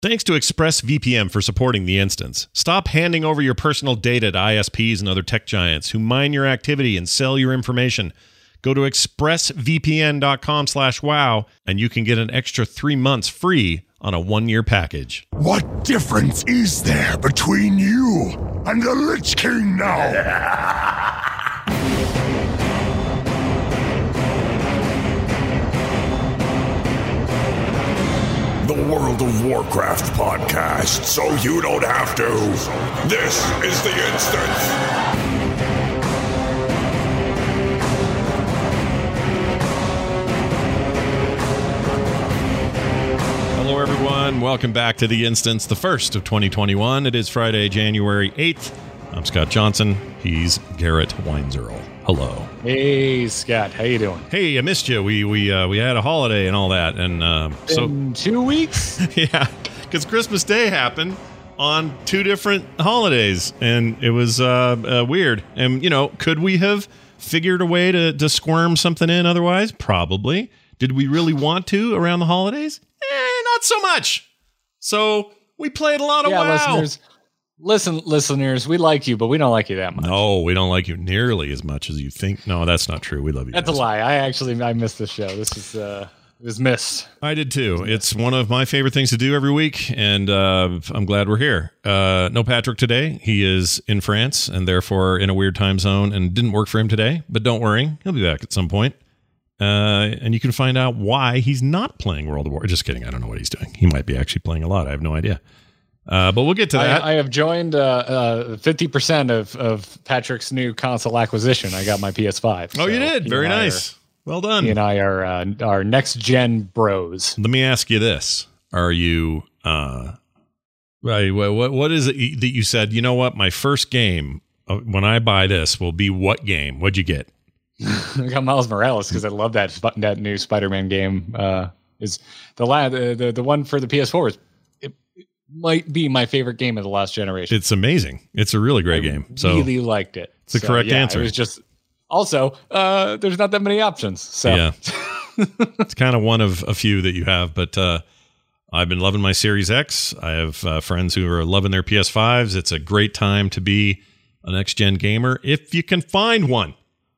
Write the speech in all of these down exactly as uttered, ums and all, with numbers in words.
Thanks to ExpressVPN for supporting The Instance. Stop handing over your personal data to I S Ps and other tech giants who mine your activity and sell your information. Go to expressvpn.com slash wow, and you can get an extra three months free on a one-year package. What difference is there between you and the Lich King now? The World of Warcraft podcast, so you don't have to. This is The Instance. Hello, everyone. Welcome back to The Instance, the first of twenty twenty-one. It is Friday, January eighth. I'm Scott Johnson. He's Garrett Weinzierl. Hello. Hey, Scott. How you doing? Hey, I missed you. We we uh, we had a holiday and all that, and uh, so in two weeks. Yeah, because Christmas Day happened on two different holidays, and it was uh, uh, weird. And you know, could we have figured a way to to squirm something in otherwise? Probably. Did we really want to around the holidays? Eh, not so much. So we played a lot of yeah, WoW. Listeners, listen, listeners, we like you, but we don't like you that much. No, we don't like you nearly as much as you think. No, that's not true. We love you. That's guys. a lie. I actually I missed this show. This is uh, it was missed. I did too. It's one of my favorite things to do every week, and uh, I'm glad we're here. Uh, no Patrick today. He is in France and therefore in a weird time zone, and didn't work for him today. But don't worry, he'll be back at some point. Uh, and you can find out why he's not playing World of War. Just kidding. I don't know what he's doing. He might be actually playing a lot. I have no idea. Uh, but we'll get to that. I, I have joined uh, uh, fifty percent of, of Patrick's new console acquisition. I got my P S five. Oh, so you did? Very nice. Are, well done. He and I are uh, our next gen bros. Let me ask you this. Are you, uh, right, what, what is it that you said, you know what, my first game, uh, when I buy this, will be what game? What'd you get? I got Miles Morales because I love that that new Spider-Man game. Uh, is the, la- the the the one for the P S four is it, it might be my favorite game of the last generation. It's amazing. It's a really great I game. So really liked it. It's the so, correct yeah, answer. It was just also uh, there's not that many options. So yeah, it's kind of one of a few that you have. But uh, I've been loving my Series X. I have uh, friends who are loving their P S fives. It's a great time to be a next gen gamer if you can find one.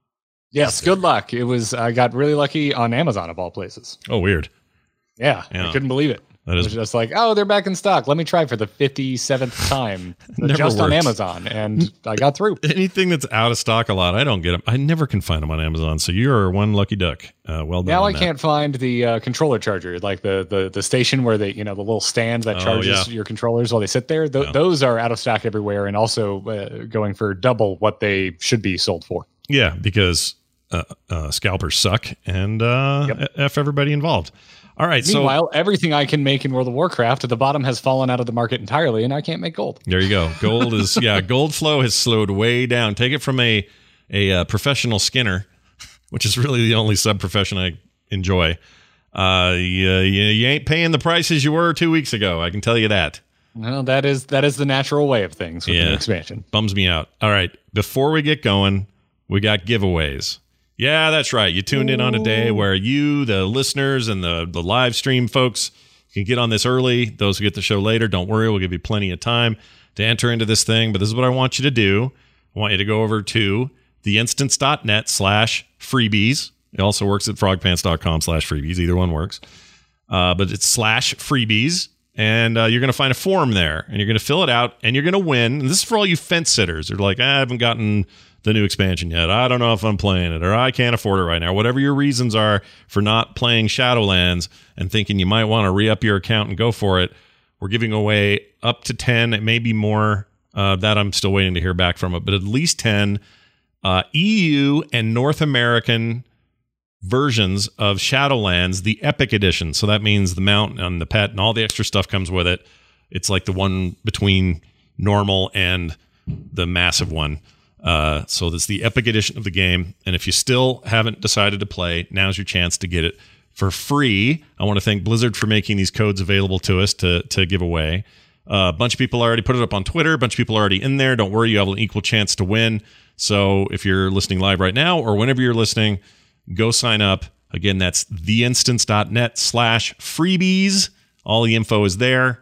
Yes, good luck. It was I got really lucky on Amazon of all places. Oh, weird. Yeah, yeah. I couldn't believe it. That is it was just like, oh, they're back in stock. Let me try for the fifty-seventh time just on Amazon, and I got through. Anything that's out of stock a lot, I don't get them. I never can find them on Amazon. So you're one lucky duck. Uh, well done. Now I that. can't find the uh, controller charger, like the, the the station where they, you know, the little stand that charges oh, yeah. your controllers while they sit there. Th- yeah. Those are out of stock everywhere, and also uh, going for double what they should be sold for. Yeah, because uh, uh, scalpers suck, and uh, yep. F everybody involved. All right. Meanwhile, so, everything I can make in World of Warcraft at the bottom has fallen out of the market entirely, and I can't make gold. There you go. Gold is yeah. Gold flow has slowed way down. Take it from a a uh, professional skinner, which is really the only sub profession I enjoy. Uh, you, you, you ain't paying the prices you were two weeks ago. I can tell you that. Well, that is that is the natural way of things with yeah. the expansion. Bums me out. All right. Before we get going, we got giveaways. Yeah, that's right. You tuned in on a day where you, the listeners, and the, the live stream folks can get on this early. Those who get the show later, don't worry. We'll give you plenty of time to enter into this thing. But this is what I want you to do. I want you to go over to theinstance.net slash freebies. It also works at frogpants.com slash freebies. Either one works. Uh, but it's slash freebies. And uh, you're going to find a form there. And you're going to fill it out. And you're going to win. And this is for all you fence sitters. They're like, I haven't gotten the new expansion yet. I don't know if I'm playing it, or I can't afford it right now. Whatever your reasons are for not playing Shadowlands and thinking you might want to re-up your account and go for it, we're giving away up to ten. It may be more. Uh, that I'm still waiting to hear back from it, but at least ten uh, E U and North American versions of Shadowlands, the Epic Edition. So that means the mount and the pet and all the extra stuff comes with it. It's like the one between normal and the massive one. Uh, so that's the Epic Edition of the game. And if you still haven't decided to play, now's your chance to get it for free. I want to thank Blizzard for making these codes available to us to, to give away. Uh, a bunch of people already put it up on Twitter. A bunch of people are already in there. Don't worry, you have an equal chance to win. So if you're listening live right now or whenever you're listening, go sign up. Again, that's theinstance.net slash freebies. All the info is there.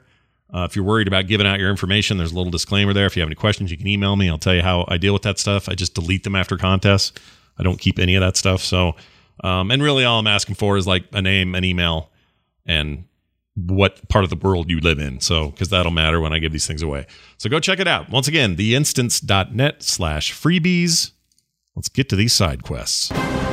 Uh, if you're worried about giving out your information, there's a little disclaimer there. If you have any questions, you can email me. I'll tell you how I deal with that stuff. I just delete them after contests. I don't keep any of that stuff. So, um, and really all I'm asking for is like a name, an email, and what part of the world you live in. So, because that'll matter when I give these things away. So go check it out. Once again, theinstance.net slash freebies. Let's get to these side quests.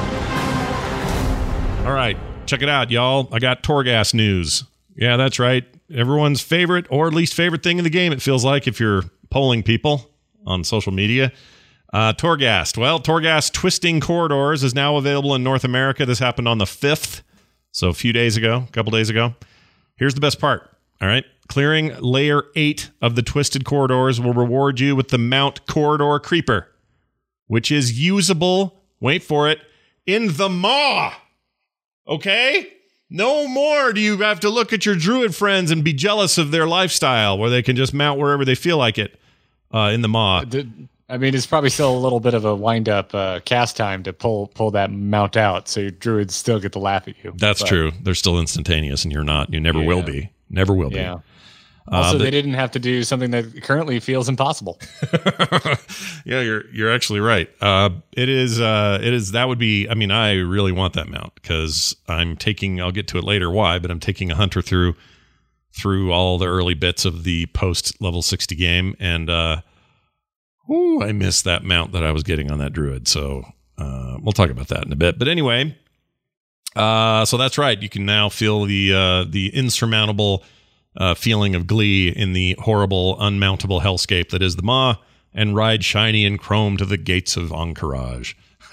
All right. Check it out, y'all. I got Torghast news. Yeah, that's right. Everyone's favorite or least favorite thing in the game, it feels like, if you're polling people on social media. Uh, Torghast. Well, Torghast Twisting Corridors is now available in North America. This happened on the fifth, so a few days ago, a couple days ago. Here's the best part, all right? Clearing layer eight of the Twisted Corridors will reward you with the Mount Corridor Creeper, which is usable, wait for it, in the Maw. Okay? No more do you have to look at your druid friends and be jealous of their lifestyle where they can just mount wherever they feel like it uh, in the Maw. I mean, it's probably still a little bit of a wind-up uh, cast time to pull pull that mount out, so your druids still get to laugh at you. That's but, true. They're still instantaneous, and you're not. You never yeah. will be. Never will yeah. be. Also, uh, they didn't have to do something that currently feels impossible. Yeah, you're you're actually right. Uh, it is. Uh, it is. That would be. I mean, I really want that mount because I'm taking. I'll get to it later. Why? But I'm taking a hunter through through all the early bits of the post level sixty game, and uh, ooh, I missed that mount that I was getting on that druid. So uh, we'll talk about that in a bit. But anyway, uh, so that's right. You can now feel the uh, the insurmountable Uh, feeling of glee in the horrible, unmountable hellscape that is the Maw, and ride shiny and chrome to the gates of Ahn'Qiraj.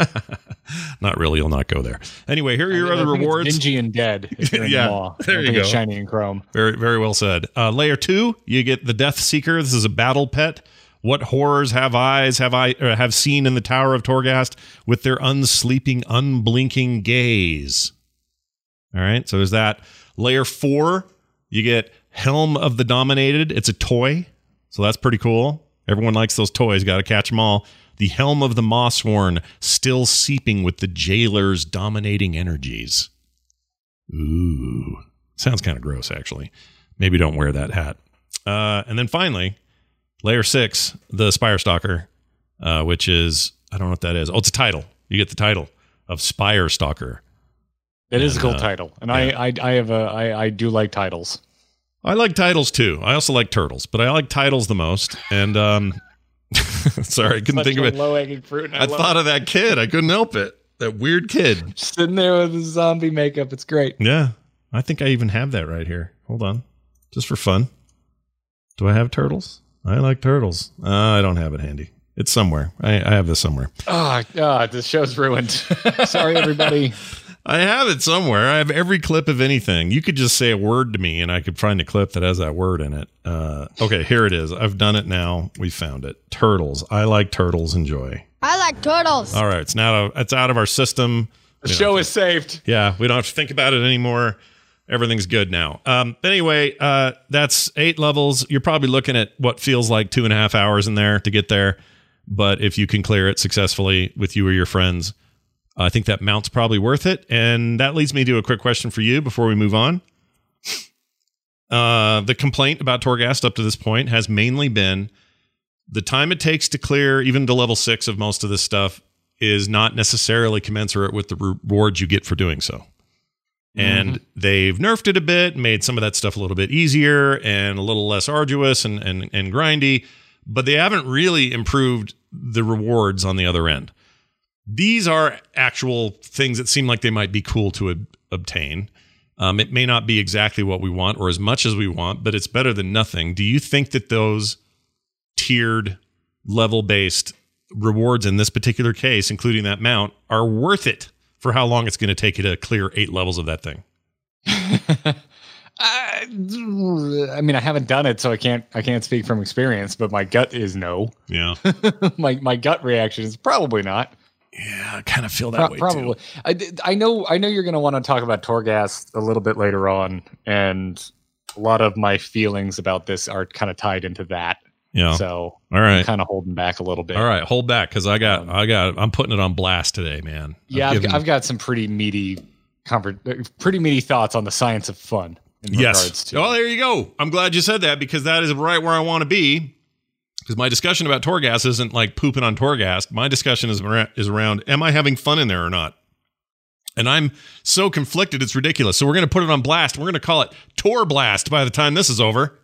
Not really, you'll not go there. Anyway, here are your I other rewards. It's dingy and dead. If you're in yeah, the Maw. there you go. It's shiny and chrome. Very, very well said. Uh, layer two, you get the Death Seeker. This is a battle pet. What horrors have eyes have I uh, have seen in the Tower of Torghast with their unsleeping, unblinking gaze? All right, so there's that. Layer four, you get Helm of the Dominated. It's a toy, so that's pretty cool. Everyone likes those toys. Got to catch them all. The Helm of the Mossworn, still seeping with the Jailer's dominating energies. Ooh. Sounds kind of gross, actually. Maybe don't wear that hat. Uh, and then finally, Layer six, the Spire Stalker, uh, which is, I don't know what that is. Oh, it's a title. You get the title of Spire Stalker. It is and, a cool uh, title. And yeah. I, I, I have a, I, I do like titles. I like titles too. I also like turtles, but I like titles the most. And um, sorry, I couldn't Such think of it. Low-hanging fruit. I, I thought it. of that kid. I couldn't help it. That weird kid sitting there with his zombie makeup. It's great. Yeah, I think I even have that right here. Hold on, just for fun. Do I have turtles? I like turtles. Uh, I don't have it handy. It's somewhere. I, I have this somewhere. Oh, God, this show's ruined. Sorry, everybody. I have it somewhere. I have every clip of anything. You could just say a word to me and I could find a clip that has that word in it. Uh, okay, here it is. I've done it now. We found it. Turtles. I like turtles. Enjoy. I like turtles. All right. It's now it's out of our system. The show is saved. Yeah. We don't have to think about it anymore. Everything's good now. Um, but anyway, uh, that's eight levels. You're probably looking at what feels like two and a half hours in there to get there. But if you can clear it successfully with you or your friends, I think that mount's probably worth it. And that leads me to a quick question for you before we move on. Uh, the complaint about Torghast up to this point has mainly been the time it takes to clear even to level six of most of this stuff is not necessarily commensurate with the rewards you get for doing so. And mm-hmm. they've nerfed it a bit, made some of that stuff a little bit easier and a little less arduous and, and, and grindy, but they haven't really improved the rewards on the other end. These are actual things that seem like they might be cool to ob- obtain. Um, it may not be exactly what we want or as much as we want, but it's better than nothing. Do you think that those tiered, level-based rewards in this particular case, including that mount, are worth it for how long it's going to take you to clear eight levels of that thing? I, I mean, I haven't done it, so I can't. I can't speak from experience. But my gut is no. Yeah. my my gut reaction is probably not. Yeah, I kind of feel that Pro- way probably. too. I, I know. I know you're going to want to talk about Torghast a little bit later on, and a lot of my feelings about this are kind of tied into that. Yeah. So all right, I'm kind of holding back a little bit. All right, hold back because I got, um, I got, I'm putting it on blast today, man. Yeah, I've, given, I've got some pretty meaty, comfort, pretty meaty thoughts on the science of fun. in yes. regards to. Oh, there you go. I'm glad you said that because that is right where I want to be. Because my discussion about Torghast isn't like pooping on Torghast. My discussion is around, is around, am I having fun in there or not? And I'm so conflicted, it's ridiculous. So we're going to put it on blast. We're going to call it Tor Blast by the time this is over.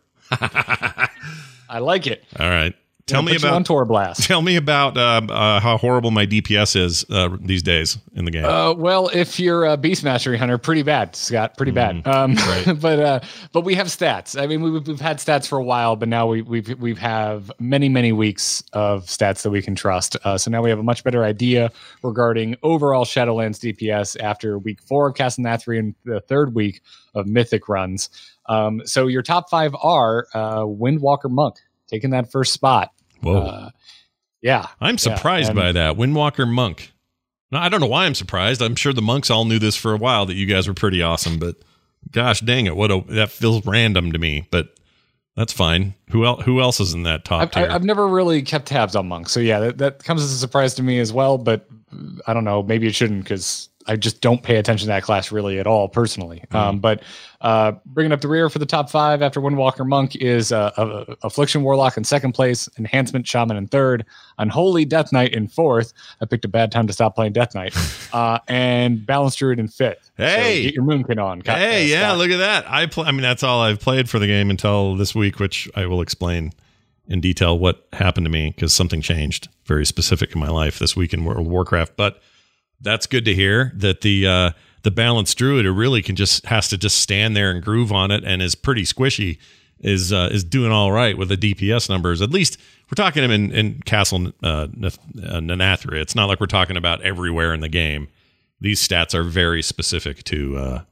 I like it. All right. Tell me about on Tor Blast. Tell me about uh, uh, how horrible my D P S is uh, these days in the game. Uh, well, if you're a Beast Mastery Hunter, pretty bad, Scott, pretty bad. Um, right. but uh, but we have stats. I mean, we've, we've had stats for a while, but now we, we've we've have many many weeks of stats that we can trust. Uh, so now we have a much better idea regarding overall Shadowlands D P S after week four of Castle Nathri and the third week of Mythic runs. Um, so your top five are uh, Windwalker Monk taking that first spot. Whoa. Uh, yeah. I'm surprised yeah, by that. Windwalker Monk. Now, I don't know why I'm surprised. I'm sure the monks all knew this for a while, that you guys were pretty awesome, but gosh dang it. What a, that feels random to me, but that's fine. Who else, who else is in that top I've, tier? I've never really kept tabs on monks. So yeah, that, that comes as a surprise to me as well, but I don't know, maybe it shouldn't because I just don't pay attention to that class really at all personally. Mm. Um, but uh, bringing up the rear for the top five after Windwalker Monk is uh, uh, Affliction Warlock in second place, Enhancement Shaman in third, Unholy Death Knight in fourth. I picked a bad time to stop playing Death Knight. uh, and Balanced Druid in fifth. Hey, so get your Moonkin on. Hey, uh, yeah, Scott. look at that. I play. I mean, that's all I've played for the game until this week, which I will explain in detail what happened to me because something changed very specific in my life this week in World of Warcraft. But that's good to hear that the uh, the Balanced Druid who really can just has to just stand there and groove on it and is pretty squishy is uh, is doing all right with the D P S numbers. At least we're talking him in, in Castle uh, Nathri. It's not like we're talking about everywhere in the game. These stats are very specific to uh,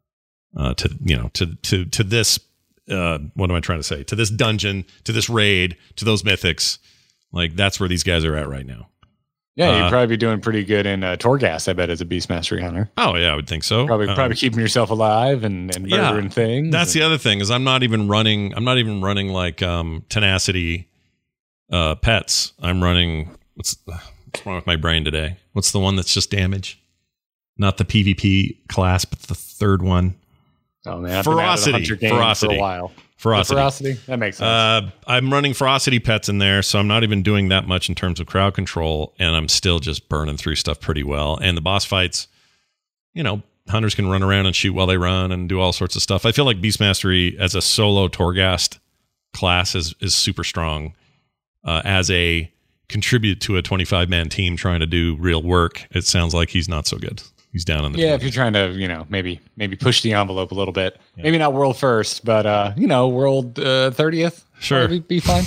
uh, to you know to to to this. Uh, what am I trying to say? To this dungeon, to this raid, to those mythics. Like that's where these guys are at right now. Yeah, you'd uh, probably be doing pretty good in uh, Torghast, I bet, as a Beast Mastery Hunter. Oh yeah, I would think so. Probably, um, probably keeping yourself alive and, and murdering yeah, things. That's and, the other thing is I'm not even running. I'm not even running like um, tenacity uh, pets. I'm running. What's, what's wrong with my brain today? What's the one that's just damage? Not the PvP class, but the third one. Oh man, I've ferocity. Been out of the Hunter game ferocity. for a while. Ferocity. The ferocity. That makes sense. Uh, I'm running ferocity pets in there, so I'm not even doing that much in terms of crowd control, and I'm still just burning through stuff pretty well. And the boss fights, you know, hunters can run around and shoot while they run and do all sorts of stuff. I feel like Beast Mastery as a solo Torghast class is is super strong uh, as a contribute to a twenty-five man team trying to do real work. It sounds like he's not so good. He's down in the yeah. twenties. If you're trying to, you know, maybe maybe push the envelope a little bit. Yeah. Maybe not world first, but uh, you know, world uh, thirtieth. Sure, be, be fine.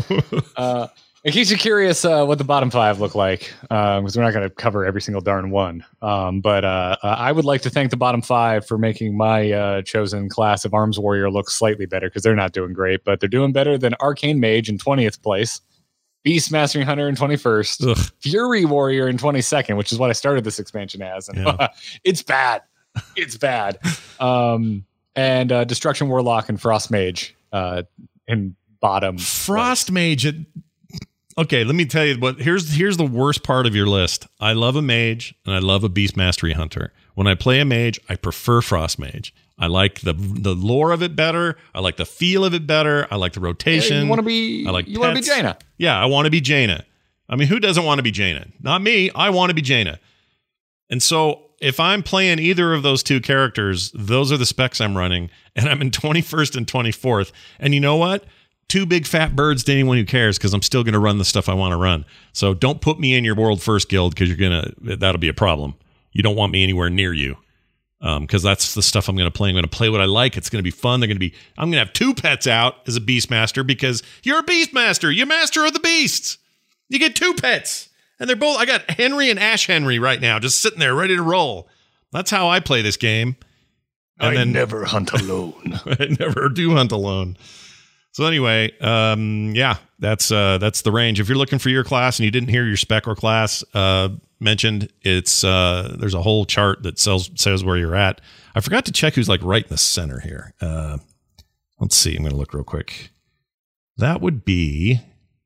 uh, in case you're curious, uh, what the bottom five look like, because um, we're not going to cover every single darn one. Um, but uh, uh, I would like to thank the bottom five for making my uh, chosen class of Arms Warrior look slightly better, because they're not doing great, but they're doing better than Arcane Mage in twentieth place. Beast Mastering Hunter in twenty-first, Ugh. Fury Warrior in twenty-second, which is what I started this expansion as. And yeah. It's bad. It's bad. Um, and uh, Destruction Warlock and Frost Mage uh, in bottom. Frost place. Mage. It, okay, let me tell you what. Here's here's the worst part of your list. I love a mage and I love a Beast Mastery Hunter. When I play a mage, I prefer Frost Mage. I like the the lore of it better. I like the feel of it better. I like the rotation. Yeah, you want to be? I like you want to be Jaina? Yeah, I want to be Jaina. I mean, who doesn't want to be Jaina? Not me. I want to be Jaina. And so, if I'm playing either of those two characters, those are the specs I'm running, and I'm in twenty-first and twenty-fourth. And you know what? Two big fat birds to anyone who cares, because I'm still going to run the stuff I want to run. So don't put me in your world first guild, because you're gonna that'll be a problem. You don't want me anywhere near you. Um, because that's the stuff I'm going to play. I'm going to play what I like. It's going to be fun. They're going to be. I'm going to have two pets out as a Beastmaster, because you're a Beastmaster. You're master of the beasts. You get two pets, and they're both. I got Henry and Ash Henry right now, just sitting there ready to roll. That's how I play this game. And I then, never hunt alone. I never do hunt alone. So anyway, um, yeah, that's uh, that's the range. If you're looking for your class and you didn't hear your spec or class uh, mentioned, it's uh, there's a whole chart that sells, says where you're at. I forgot to check who's like right in the center here. Uh, let's see. I'm going to look real quick. That would be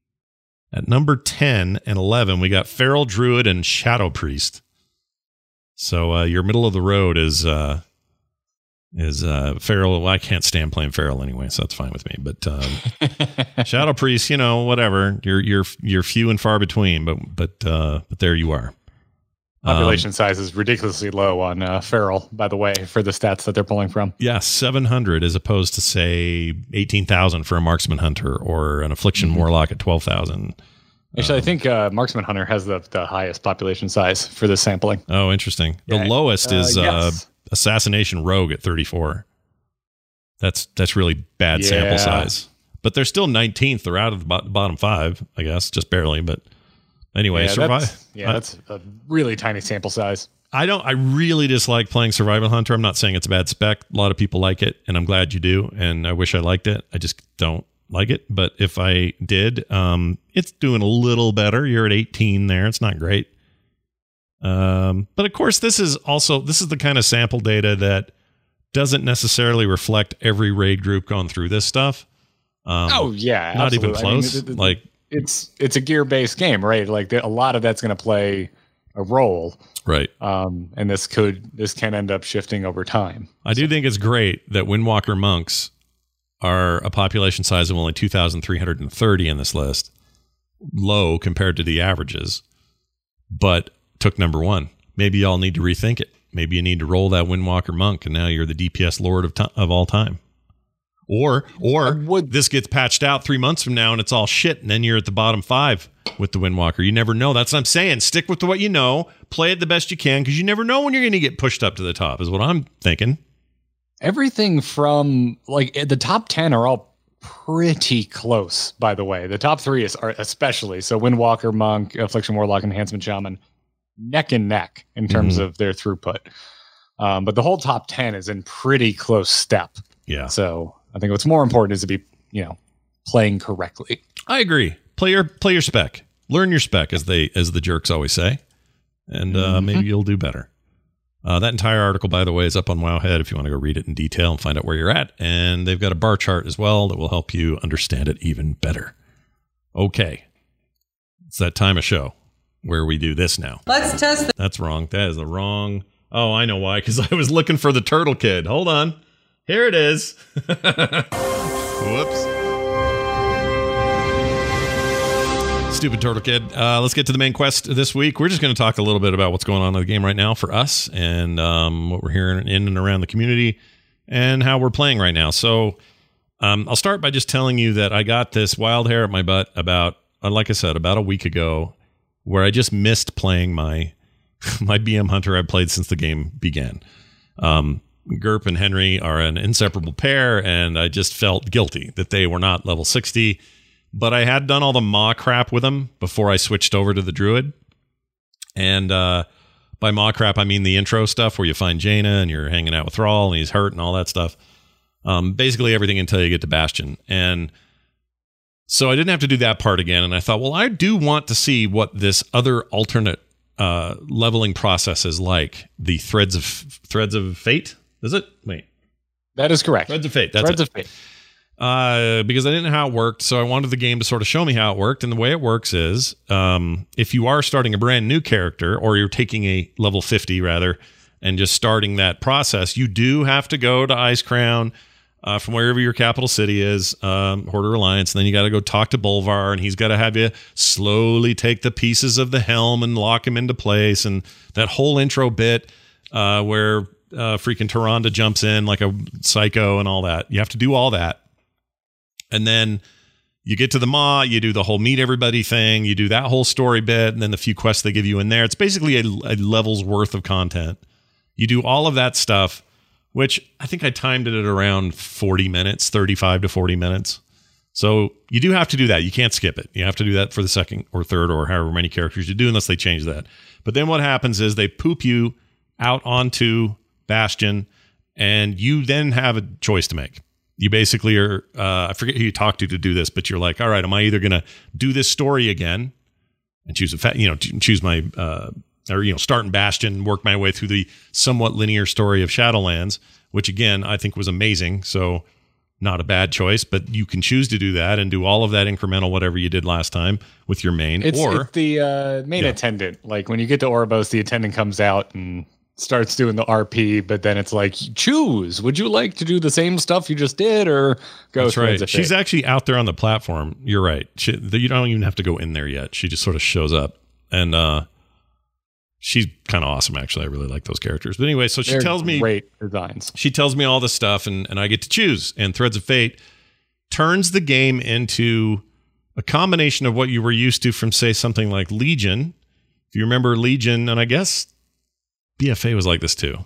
at number ten and eleven. We got Feral Druid and Shadow Priest. So uh, your middle of the road is uh, is uh, Feral. Well, I can't stand playing Feral anyway, so that's fine with me. But um, Shadow Priest, you know, whatever. You're you're you're few and far between, but but uh, but there you are. Population um, size is ridiculously low on uh, Feral, by the way, for the stats that they're pulling from. Yeah, seven hundred as opposed to, say, eighteen thousand for a Marksman Hunter or an Affliction mm-hmm. Warlock at twelve thousand. Actually, um, I think uh, Marksman Hunter has the, the highest population size for this sampling. Oh, interesting. The yeah. lowest is uh, yes. uh, Assassination Rogue at thirty-four. That's that's really bad yeah. sample size. But they're still nineteenth. They're out of the bottom five, I guess, just barely. But anyway, yeah, survive. That's, yeah, uh, that's a really tiny sample size. I don't. I really dislike playing Survival Hunter. I'm not saying it's a bad spec. A lot of people like it, and I'm glad you do. And I wish I liked it. I just don't like it. But if I did, um, it's doing a little better. You're at eighteen there. It's not great. Um, but of course, this is also this is the kind of sample data that doesn't necessarily reflect every raid group going through this stuff. Um, oh yeah, not absolutely. even close. I mean, the, the, like it's it's a gear based game, right? Like the, a lot of that's going to play a role, right? Um, and this could this can end up shifting over time. I do think it's great that Windwalker monks are a population size of only two thousand three hundred thirty in this list, low compared to the averages, but took number one. Maybe y'all need to rethink it. Maybe you need to roll that Windwalker monk, and now you're the D P S lord of to- of all time. Or or would, this gets patched out three months from now, and it's all shit, and then you're at the bottom five with the Windwalker. You never know. That's what I'm saying. Stick with what you know. Play it the best you can, because you never know when you're going to get pushed up to the top, is what I'm thinking. Everything from, like, the top ten are all pretty close, by the way. The top three is are especially. So Windwalker, Monk, Affliction Warlock, Enhancement Shaman, neck and neck in terms mm-hmm. of their throughput. Um, but the whole top ten is in pretty close step. Yeah. So I think what's more important is to be, you know, playing correctly. I agree. Play your play your spec. Learn your spec, as they as the jerks always say, and uh, mm-hmm. maybe you'll do better. Uh, that entire article, by the way, is up on Wowhead if you want to go read it in detail and find out where you're at. And they've got a bar chart as well that will help you understand it even better. Okay, it's that time of show where we do this now. Let's test it. That's wrong. That is the wrong. Oh, I know why. Because I was looking for the Turtle Kid. Hold on. Here it is. Whoops. Stupid Turtle Kid. Uh, let's get to the main quest this week. We're just going to talk a little bit about what's going on in the game right now for us, and um, what we're hearing in and around the community, and how we're playing right now. So um, I'll start by just telling you that I got this wild hair at my butt about, uh, like I said, about a week ago, where I just missed playing my my B M Hunter I've played since the game began. Um, Gerp and Henry are an inseparable pair, and I just felt guilty that they were not level sixty. But I had done all the Maw crap with them before I switched over to the Druid. And uh, by Maw crap, I mean the intro stuff where you find Jaina and you're hanging out with Thrall and he's hurt and all that stuff. Um, basically everything until you get to Bastion. And so I didn't have to do that part again. And I thought, well, I do want to see what this other alternate uh, leveling process is like. The Threads of Threads of Fate, is it? Wait. That is correct. Threads of Fate. That's Threads it. of Fate. Uh, because I didn't know how it worked, so I wanted the game to sort of show me how it worked. And the way it works is, um, if you are starting a brand new character, or you're taking a level fifty rather, and just starting that process, you do have to go to Icecrown uh, from wherever your capital city is, um, Hoarder Alliance, and then you got to go talk to Bolvar, and he's got to have you slowly take the pieces of the helm and lock him into place, and that whole intro bit uh, where uh, freaking Tyrande jumps in like a psycho and all that. You have to do all that. And then you get to the Maw, you do the whole meet everybody thing, you do that whole story bit, and then the few quests they give you in there. It's basically a, a level's worth of content. You do all of that stuff, which I think I timed it at around forty minutes, thirty-five to forty minutes. So you do have to do that. You can't skip it. You have to do that for the second or third or however many characters you do, unless they change that. But then what happens is they poop you out onto Bastion, and you then have a choice to make. You basically are, uh, I forget who you talk to to do this, but you're like, all right, am I either going to do this story again and choose a, fa- you know, choose my, uh, or, you know, start in Bastion, work my way through the somewhat linear story of Shadowlands, which again, I think was amazing. So not a bad choice, but you can choose to do that and do all of that incremental, whatever you did last time with your main. It's, or it's the uh, main yeah. attendant. Like when you get to Oribos, the attendant comes out and starts doing the R P, but then it's like, choose. Would you like to do the same stuff you just did, or go? That's right. She's actually out there on the platform. You're right. She, you don't even have to go in there yet. She just sort of shows up, and uh, she's kind of awesome. Actually, I really like those characters. But anyway, so she They're tells me great designs. She tells me all this stuff, and and I get to choose. And Threads of Fate turns the game into a combination of what you were used to from, say, something like Legion. If you remember Legion, and I guess B F A was like this too.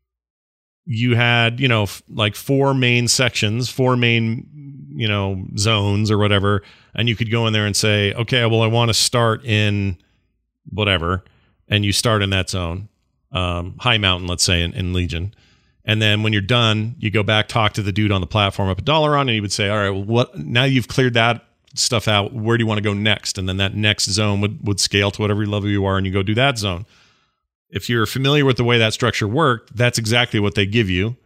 You had, you know, f- like four main sections, four main, you know, zones or whatever. And you could go in there and say, okay, well, I want to start in whatever. And you start in that zone, um, High Mountain, let's say, in, in Legion. And then when you're done, you go back, talk to the dude on the platform up at Dalaran, and he would say, all right, well, what, now you've cleared that stuff out. Where do you want to go next? And then that next zone would, would scale to whatever level you are, and you go do that zone. If you're familiar with the way that structure worked, that's exactly what they give you.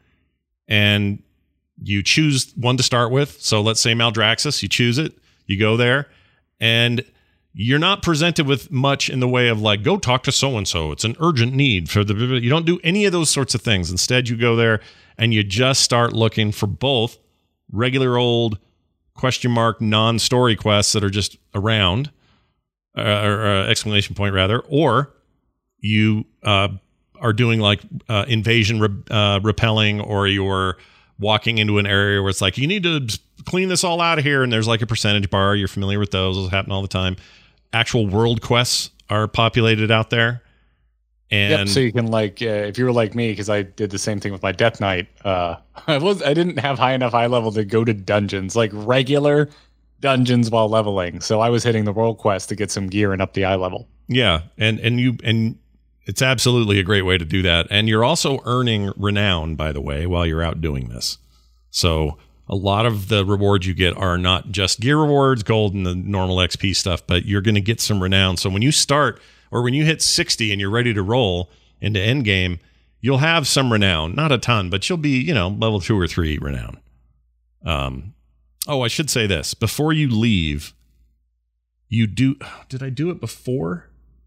And you choose one to start with. So let's say Maldraxxus, you choose it, you go there, and you're not presented with much in the way of like, go talk to so-and-so. It's an urgent need for the, you don't do any of those sorts of things. Instead, you go there and you just start looking for both regular old question mark non-story quests that are just around, uh, or uh, exclamation point rather, or you uh, are doing like uh, invasion re- uh, repelling, or you're walking into an area where it's like, you need to clean this all out of here. And there's like a percentage bar. You're familiar with those. Those happen all the time. Actual world quests are populated out there. And yep, so you can like, uh, if you were like me, because I did the same thing with my Death Knight, uh, I was I didn't have high enough eye level to go to dungeons, like regular dungeons while leveling. So I was hitting the world quest to get some gear and up the eye level. Yeah, and and you and it's absolutely a great way to do that. And you're also earning renown, by the way, while you're out doing this. So a lot of the rewards you get are not just gear rewards, gold, and the normal X P stuff, but you're going to get some renown. So when you start, or when you hit sixty and you're ready to roll into endgame, you'll have some renown. Not a ton, but you'll be, you know, level two or three renown. Um, oh, I should say this. Before you leave, you do... Did I do it before?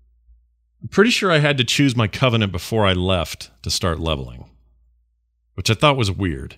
I'm pretty sure I had to choose my covenant before I left to start leveling, which I thought was weird.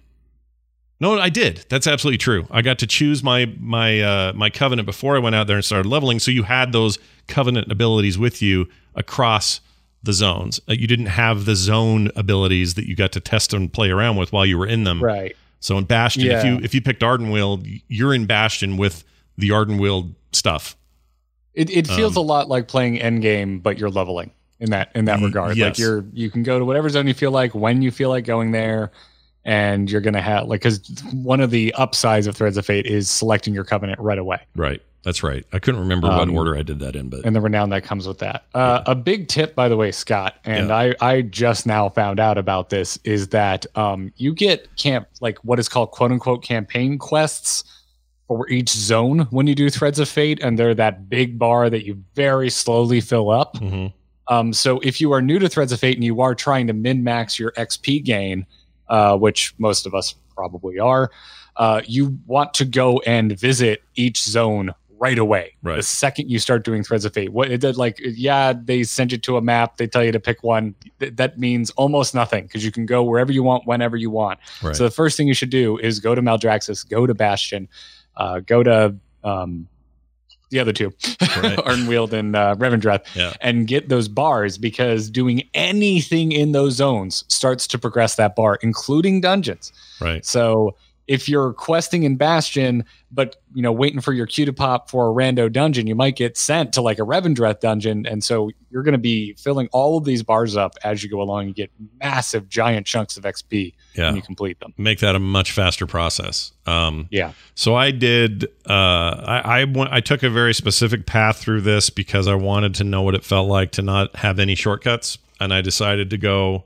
No, I did. That's absolutely true. I got to choose my my uh, my covenant before I went out there and started leveling, so you had those covenant abilities with you across the zones. Uh, you didn't have the zone abilities that you got to test and play around with while you were in them. Right. So in Bastion, yeah. if you if you picked Ardenweald, you're in Bastion with the Ardenweald stuff. It it feels Um, a lot like playing Endgame, but you're leveling in that in that y- regard. yes. Like you're you can go to whatever zone you feel like when you feel like going there, and you're gonna have like because one of the upsides of Threads of Fate is selecting your covenant right away. Right. That's right. I couldn't remember what Um, order I did that in, but And the renown that comes with that. Uh, A big tip, by the way, Scott, and Yeah. I, I just now found out about this, is that um, you get camp like what is called quote unquote campaign quests for each zone when you do Threads of Fate, and they're that big bar that you very slowly fill up. Mhm. Um, so if you are new to Threads of Fate and you are trying to min-max your X P gain, uh, which most of us probably are, uh, you want to go and visit each zone right away. Right. The second you start doing Threads of Fate. What it did, like, yeah, they send you to a map, they tell you to pick one. Th- that means almost nothing because you can go wherever you want, whenever you want. Right. So the first thing you should do is go to Maldraxxus, go to Bastion, uh, go to um, the other two, Right. Ardenweald and uh, Revendreth, Yeah. and get those bars, because doing anything in those zones starts to progress that bar, including dungeons. Right. So if you're questing in Bastion, but you know, waiting for your queue to pop for a rando dungeon, you might get sent to like a Revendreth dungeon, and so you're going to be filling all of these bars up as you go along. You get massive, giant chunks of X P Yeah. when you complete them. Make that a much faster process. Um, Yeah, So I did. Uh, I I, went, I took a very specific path through this because I wanted to know what it felt like to not have any shortcuts, and I decided to go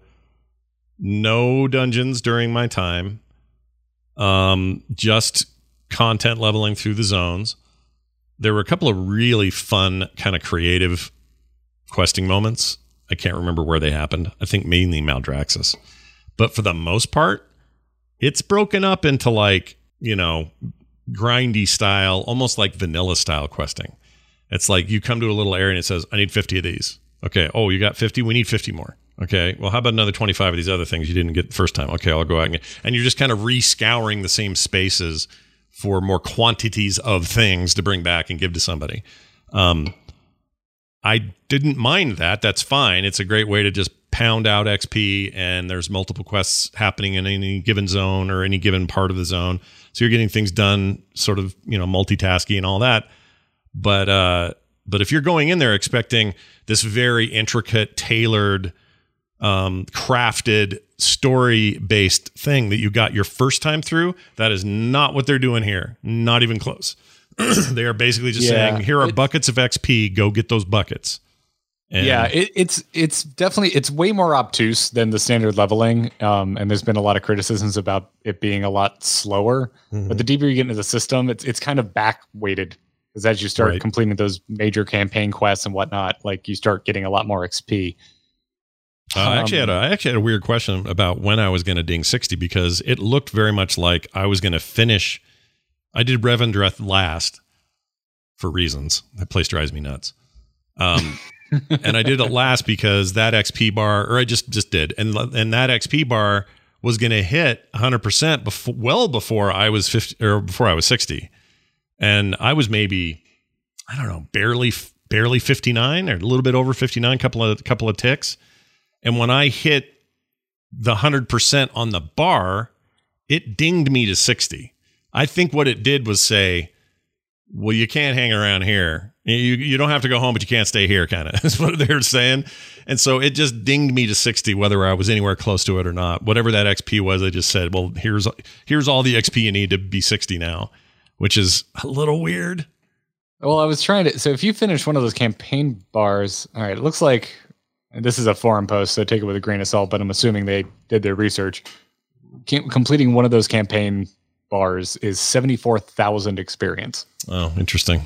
no dungeons during my time. Um, just content leveling through the zones. There were a couple of really fun, kind of creative questing moments. I can't remember where they happened. I think mainly Maldraxxus, but for the most part, it's broken up into like, you know, grindy style, almost like vanilla style questing. It's like you come to a little area and it says, I need fifty of these. Okay. Oh, you got fifty? We need fifty more. Okay, well, how about another twenty-five of these other things you didn't get the first time? Okay, I'll go out and get, and you're just kind of re-scouring the same spaces for more quantities of things to bring back and give to somebody. Um, I didn't mind that. That's fine. It's a great way to just pound out X P, and there's multiple quests happening in any given zone or any given part of the zone. So you're getting things done sort of, you know, multitasking and all that. But, uh, but if you're going in there expecting this very intricate, tailored, um, crafted, story-based thing that you got your first time through, that is not what they're doing here. Not even close. They are basically just yeah, saying, here are it, buckets of X P, go get those buckets. And yeah, it, it's it's definitely it's way more obtuse than the standard leveling, um, and there's been a lot of criticisms about it being a lot slower. Mm-hmm. But the deeper you get into the system, it's it's kind of back weighted, because as you start right. completing those major campaign quests and whatnot, like you start getting a lot more X P. Uh, I actually had a, I actually had a weird question about when I was going to ding sixty, because it looked very much like I was going to finish. I did Revendreth last for reasons. That place drives me nuts. Um, and I did it last because that X P bar, or I just, just did. And, and that X P bar was going to hit one hundred percent before, well before I was fifty or before I was sixty. And I was maybe, I don't know, barely, barely fifty-nine or a little bit over fifty-nine, couple of, couple of ticks. And when I hit the one hundred percent on the bar, it dinged me to sixty. I think what it did was say, well, you can't hang around here. You you don't have to go home, but you can't stay here, kind of is what they're saying. And so it just dinged me to sixty, whether I was anywhere close to it or not. Whatever that X P was, they just said, well, here's here's all the X P you need to be sixty now, which is a little weird. Well, I was trying to, so if you finish one of those campaign bars, all right, it looks like, and this is a forum post, so take it with a grain of salt, but I'm assuming they did their research. Completing one of those campaign bars is seventy-four thousand experience. Oh, interesting.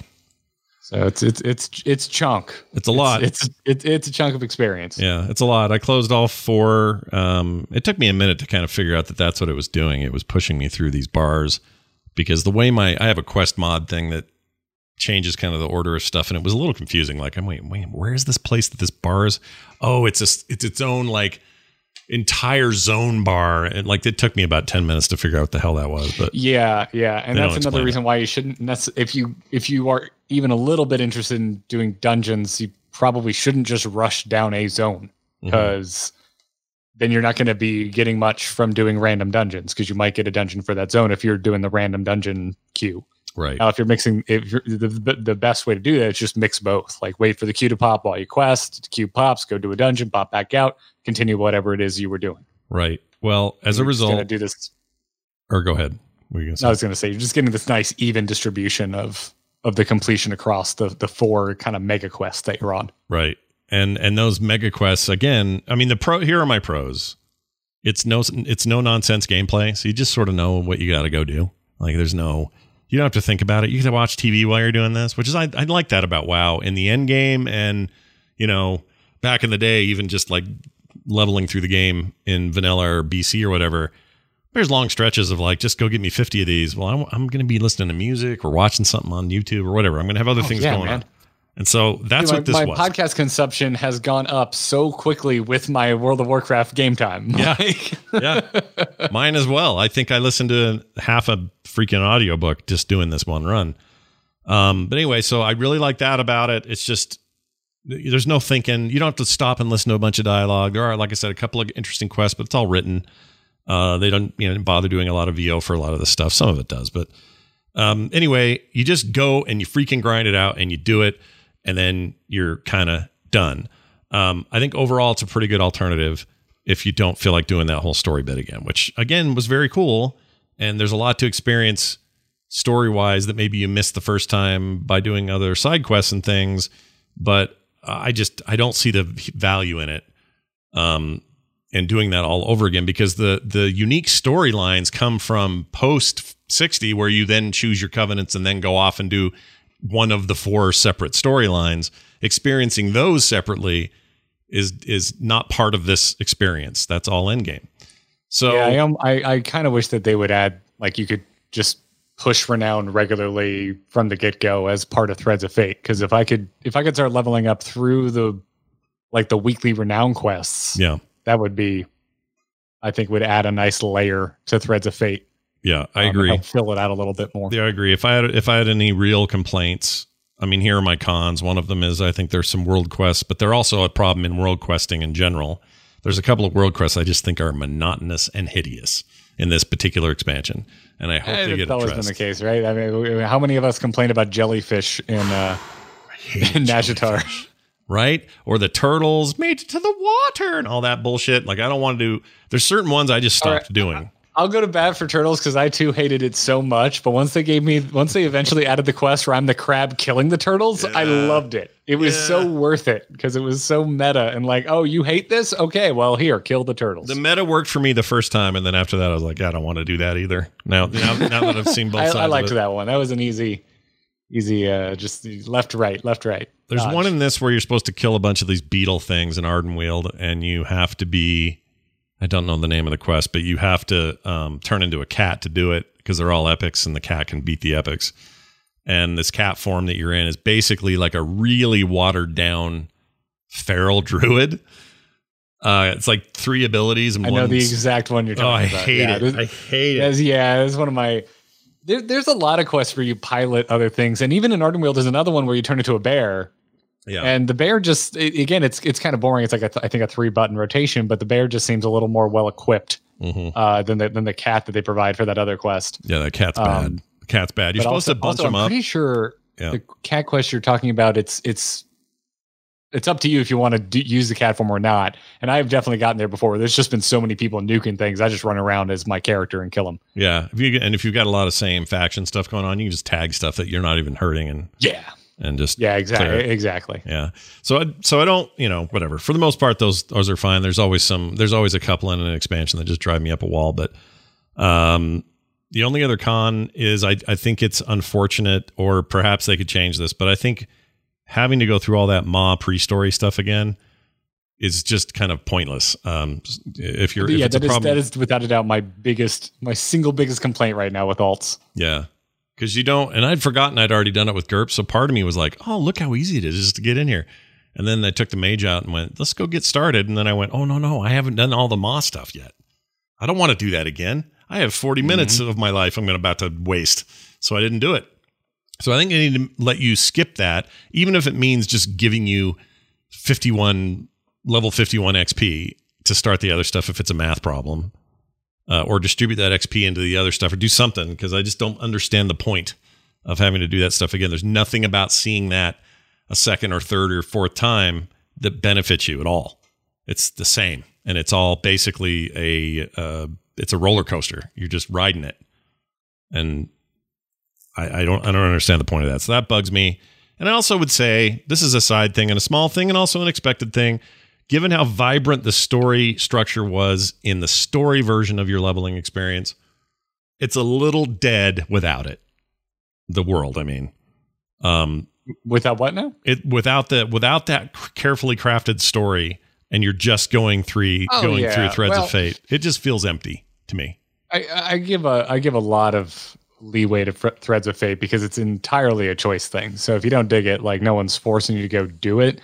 So it's it's it's it's chunk. It's a lot. It's it's it's, it's a chunk of experience. Yeah, it's a lot. I closed all four. Um, it took me a minute to kind of figure out that that's what it was doing. It was pushing me through these bars, because the way my I have a quest mod thing that changes kind of the order of stuff, and it was a little confusing. Like, I'm wait, wait, where is this place that this bar is? Oh, it's a it's its own like entire zone bar, and like it took me about ten minutes to figure out what the hell that was. But yeah, yeah, and that's another reason it. why you shouldn't. Nec- if you if you are even a little bit interested in doing dungeons, you probably shouldn't just rush down a zone, because mm-hmm. then you're not going to be getting much from doing random dungeons, because you might get a dungeon for that zone if you're doing the random dungeon queue. Right. Now, if you're mixing, if you're, the the best way to do that is just mix both. Like, wait for the queue to pop while you quest. The queue pops, go do a dungeon, pop back out, continue whatever it is you were doing. Right. Well, as you're a result, going to do this. Or go ahead. What are you gonna say? I was going to say, you're just getting this nice even distribution of of the completion across the the four kind of mega quests that you're on. Right. And and those mega quests, again, I mean, the pro. Here are my pros. It's no it's no nonsense gameplay, so you just sort of know what you got to go do. Like, there's no. You don't have to think about it. You can watch T V while you're doing this, which is I, I like that about WoW in the end game, and you know, back in the day, even just like leveling through the game in vanilla or B C or whatever. There's long stretches of like, just go get me fifty of these. Well, I'm, I'm going to be listening to music or watching something on YouTube or whatever. I'm going to have other oh, things yeah, going man. on. And so that's Dude, what this my, was. My podcast consumption has gone up so quickly with my World of Warcraft game time. Yeah. yeah. Mine as well. I think I listened to half a freaking audiobook just doing this one run. Um, but anyway, so I really like that about it. It's just, there's no thinking. You don't have to stop and listen to a bunch of dialogue. There are, like I said, a couple of interesting quests, but it's all written. Uh, they don't, you know, bother doing a lot of V O for a lot of this stuff. Some of it does, but um, anyway, you just go and you freaking grind it out and you do it. And then you're kind of done. Um, I think overall it's a pretty good alternative if you don't feel like doing that whole story bit again, which again was very cool. And there's a lot to experience story-wise that maybe you missed the first time by doing other side quests and things. But I just, I don't see the value in it um, and doing that all over again, because the the unique storylines come from post sixty, where you then choose your covenants and then go off and do one of the four separate storylines. Experiencing those separately is is not part of this experience. That's all endgame. So yeah, I am. I, I kind of wish that they would add, like, you could just push renown regularly from the get go as part of Threads of Fate. Because if I could, if I could start leveling up through the like the weekly renown quests. Yeah. That would be, I think, would add a nice layer to Threads of Fate. Yeah, I um, agree. Help fill it out a little bit more. Yeah, I agree. If I had if I had any real complaints, I mean, here are my cons. One of them is I think there's some world quests, but they're also a problem in world questing in general. There's a couple of world quests I just think are monotonous and hideous in this particular expansion, and I hope Eh, they get That's always addressed. been the case, right? I mean, how many of us complain about jellyfish in uh, in Nazjatar? Right? Or the turtles made it to the water and all that bullshit. Like, I don't want to do, there's certain ones I just stopped right. doing. I'll go to bat for turtles because I too hated it so much. But once they gave me, once they eventually added the quest where I'm the crab killing the turtles, Yeah. I loved it. It was Yeah. so worth it because it was so meta and like, oh, you hate this? Okay, well, here, kill the turtles. The meta worked for me the first time, and then after that, I was like, I don't want to do that either. Now, now, now that I've seen both I, sides, I liked of it. that one. That was an easy, easy, uh, just left, right, left, right. There's dodge. one in this where you're supposed to kill a bunch of these beetle things in Ardenweald, and you have to be, I don't know the name of the quest, but you have to um, turn into a cat to do it because they're all epics, and the cat can beat the epics. And this cat form that you're in is basically like a really watered down feral druid. Uh, it's like three abilities and I one. know the exact one you're Oh, I talking about. hate Yeah, it. this- I hate it. Yes, yeah, it's one of my. There, there's a lot of quests where you pilot other things, and even in Ardenweald, there's another one where you turn into a bear, Yeah. and the bear just it, again, it's it's kind of boring. It's like a th- I think a three button rotation, but the bear just seems a little more well equipped Mhm. uh, than the than the cat that they provide for that other quest. Yeah, that cat's Um, bad. The cat's bad. You're But supposed also, to bunch also, them I'm up. pretty sure Yeah. the cat quest you're talking about, it's it's it's up to you if you want to do, use the cat form or not. And I've definitely gotten there before. Where there's just been so many people nuking things. I just run around as my character and kill them. Yeah. If you get, and if you've got a lot of same faction stuff going on, you can just tag stuff that you're not even hurting and Yeah, and just yeah, exactly, clear it. exactly. Yeah. So I, so I don't, you know, whatever. For the most part, those those are fine. There's always some. There's always a couple in an expansion that just drive me up a wall. But um, the only other con is I I think it's unfortunate, or perhaps they could change this. But I think having to go through all that Ma pre-story stuff again is just kind of pointless. Um, if you're if yeah, it's a that is problem, that is without a doubt my biggest, my single biggest complaint right now with alts. yeah. Because you don't, and I'd forgotten I'd already done it with GURPS. So part of me was like, oh, look how easy it is just to get in here. And then I took the mage out and went, let's go get started. And then I went, oh, no, no, I haven't done all the Ma stuff yet. I don't want to do that again. I have forty mm-hmm. minutes of my life I'm about to waste. So I didn't do it. So I think I need to let you skip that, even if it means just giving you fifty-one, level fifty-one X P to start the other stuff if it's a math problem. Uh, or distribute that X P into the other stuff, or do something, because I just don't understand the point of having to do that stuff again. There's nothing about seeing that a second or third or fourth time that benefits you at all. It's the same, and it's all basically a uh, it's a roller coaster. You're just riding it, and I, I don't I don't understand the point of that. So that bugs me. And I also would say this is a side thing and a small thing, and also an expected thing. Given how vibrant the story structure was in the story version of your leveling experience, it's a little dead without it. The world, I mean, um, Without what now? it without the without that carefully crafted story, and you're just going through Oh, going yeah. through Threads Well- of Fate. It just feels empty to me. I, I give a I give a lot of leeway to fr- Threads of Fate because it's entirely a choice thing. So if you don't dig it, like no one's forcing you to go do it.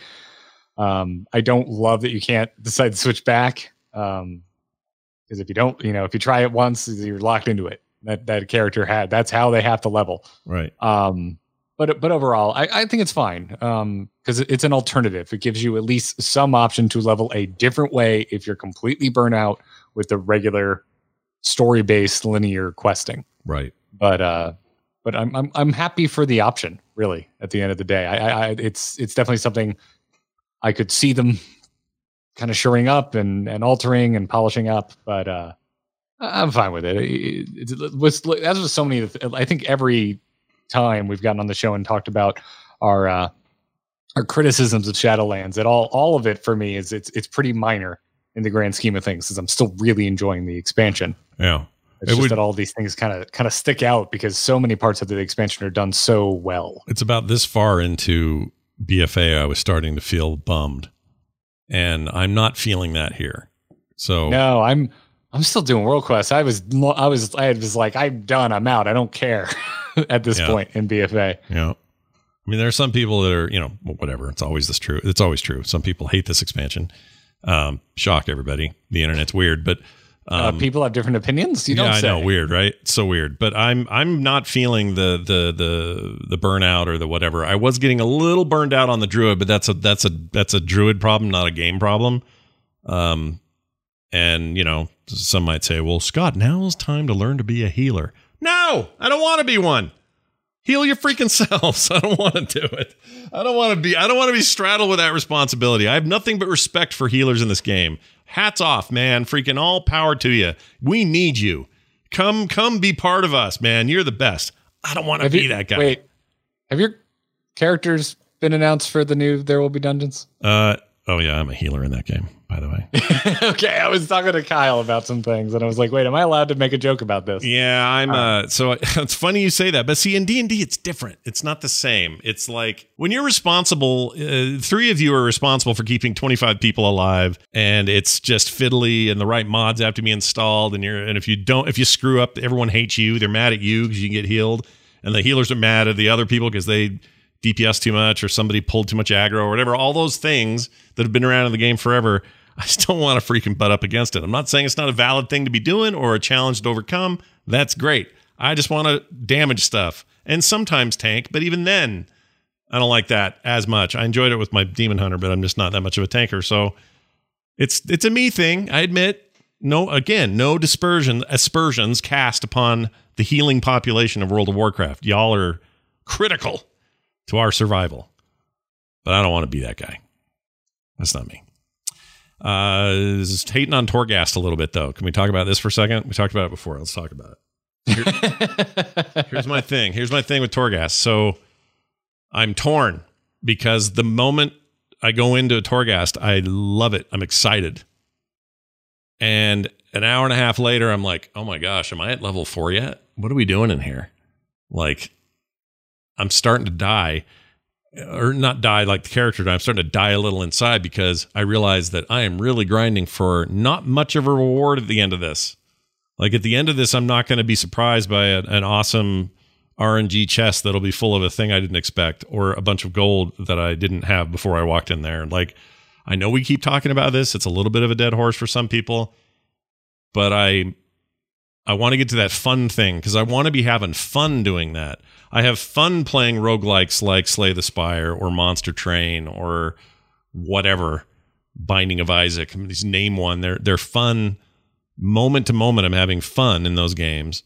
Um, I don't love that you can't decide to switch back. Um, because if you don't, you know, if you try it once, you're locked into it. That that character had. That's how they have to level. Right. Um, but but overall, I, I think it's fine. Um, because it's an alternative. It gives you at least some option to level a different way if you're completely burnt out with the regular story-based linear questing. Right. But uh, but I'm I'm I'm happy for the option. Really, at the end of the day, I, I, I it's it's definitely something I could see them kind of shoring up and and altering and polishing up. But uh, I'm fine with it. It, it, it was as with so many. I think every time we've gotten on the show and talked about our uh, our criticisms of Shadowlands, that all all of it for me is it's it's pretty minor in the grand scheme of things, because I'm still really enjoying the expansion. Yeah. It's It just would- that all these things kind of kind of stick out because so many parts of the expansion are done so well. It's about this far into B F A, I was starting to feel bummed, and I'm not feeling that here. So No, I'm I'm still doing World Quest. I was lo- I was I was like, I'm done. I'm out. I don't care at this Yeah. point in B F A. yeah, I I mean, there are some people that are, you know, whatever. It's always this true. It's always true. Some people hate this expansion. Um, shock everybody. The internet's weird, but um, uh, people have different opinions. You yeah, don't I say. know, weird, right? So weird. But I'm I'm not feeling the the the the burnout or the whatever. I was getting a little burned out on the druid, but that's a that's a that's a druid problem, not a game problem. Um, and you know, some might say, well, Scott, now's time to learn to be a healer. No, I don't want to be one. Heal your freaking selves. I don't want to do it. I don't want to be, I don't want to be straddled with that responsibility. I have nothing but respect for healers in this game. Hats off, man. Freaking all power to you. We need you. Come, come be part of us, man. You're the best. I don't want to be you, that guy. Wait, have your characters been announced for the new There Will Be Dungeons? Uh, oh yeah, I'm a healer in that game, by the way. Okay, I was talking to Kyle about some things, and I was like, "Wait, am I allowed to make a joke about this?" Yeah, I'm. Uh, so it's funny you say that, but see, in D and D, it's different. It's not the same. It's like when you're responsible. Uh, three of you are responsible for keeping twenty-five people alive, and it's just fiddly, and the right mods have to be installed. And you're, and if you don't, if you screw up, everyone hates you. They're mad at you because you can get healed, and the healers are mad at the other people because they D P S too much or somebody pulled too much aggro or whatever. All those things that have been around in the game forever. I still want to freaking butt up against it. I'm not saying it's not a valid thing to be doing or a challenge to overcome. That's great. I just want to damage stuff and sometimes tank, but even then, I don't like that as much. I enjoyed it with my Demon Hunter, but I'm just not that much of a tanker. So it's it's a me thing. I admit. No, again, no dispersion aspersions cast upon the healing population of World of Warcraft. Y'all are critical to our survival, but I don't want to be that guy. That's not me. Uh, is hating on Torghast a little bit, though. Can we talk about this for a second? We talked about it before. Let's talk about it. Here, here's my thing. Here's my thing with Torghast. So I'm torn because the moment I go into Torghast, I love it. I'm excited. And an hour and a half later, I'm like, oh my gosh, am I at level four yet? What are we doing in here? Like, I'm starting to die. Or not die like the character, I'm starting to die a little inside because I realize that I am really grinding for not much of a reward at the end of this. Like at the end of this, I'm not going to be surprised by a, an awesome R N G chest that'll be full of a thing I didn't expect or a bunch of gold that I didn't have before I walked in there. Like, I know we keep talking about this. It's a little bit of a dead horse for some people, but I I want to get to that fun thing because I want to be having fun doing that. I have fun playing roguelikes like Slay the Spire or Monster Train or whatever, Binding of Isaac. Just name one. They're they're fun. Moment to moment, I'm having fun in those games.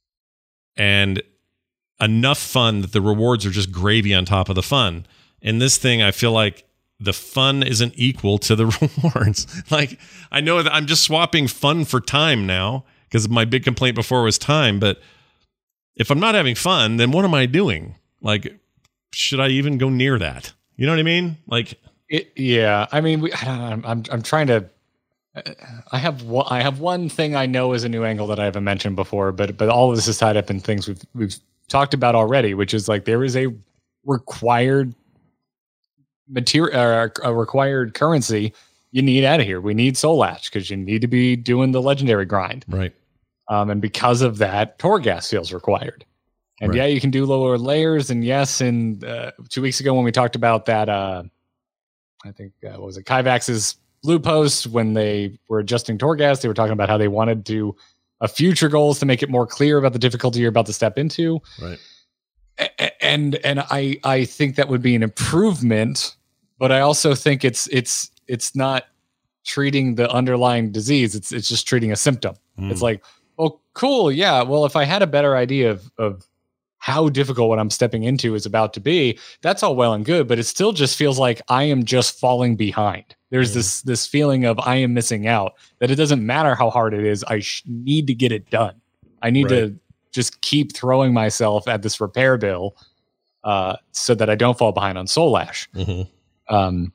And enough fun that the rewards are just gravy on top of the fun. In this thing, I feel like the fun isn't equal to the rewards. Like, I know that I'm just swapping fun for time now because my big complaint before was time, but if I'm not having fun, then what am I doing? Like, should I even go near that? You know what I mean? Like, it, yeah. I mean, we, I don't know, I'm I'm trying to. I have one, I have one thing I know is a new angle that I haven't mentioned before, but but all of this is tied up in things we've we've talked about already, which is like there is a required material, uh, a required currency you need out of here. We need Soul Latch because you need to be doing the legendary grind, right? Um, and because of that, Torghast feels required. And right. yeah, you can do lower layers. And yes, in uh, two weeks ago when we talked about that, uh, I think, uh, what was it, Kyvax's blue post, when they were adjusting Torghast, they were talking about how they wanted to uh, future goals to make it more clear about the difficulty you're about to step into. Right. A- and and I I think that would be an improvement, but I also think it's it's it's not treating the underlying disease. It's it's just treating a symptom. Mm. It's like, oh, cool. Yeah. Well, if I had a better idea of, of how difficult what I'm stepping into is about to be, that's all well and good, but it still just feels like I am just falling behind. There's yeah. this, this feeling of I am missing out, that it doesn't matter how hard it is. I sh- need to get it done. I need right. to just keep throwing myself at this repair bill uh, so that I don't fall behind on Soul Lash. Mm-hmm. Um,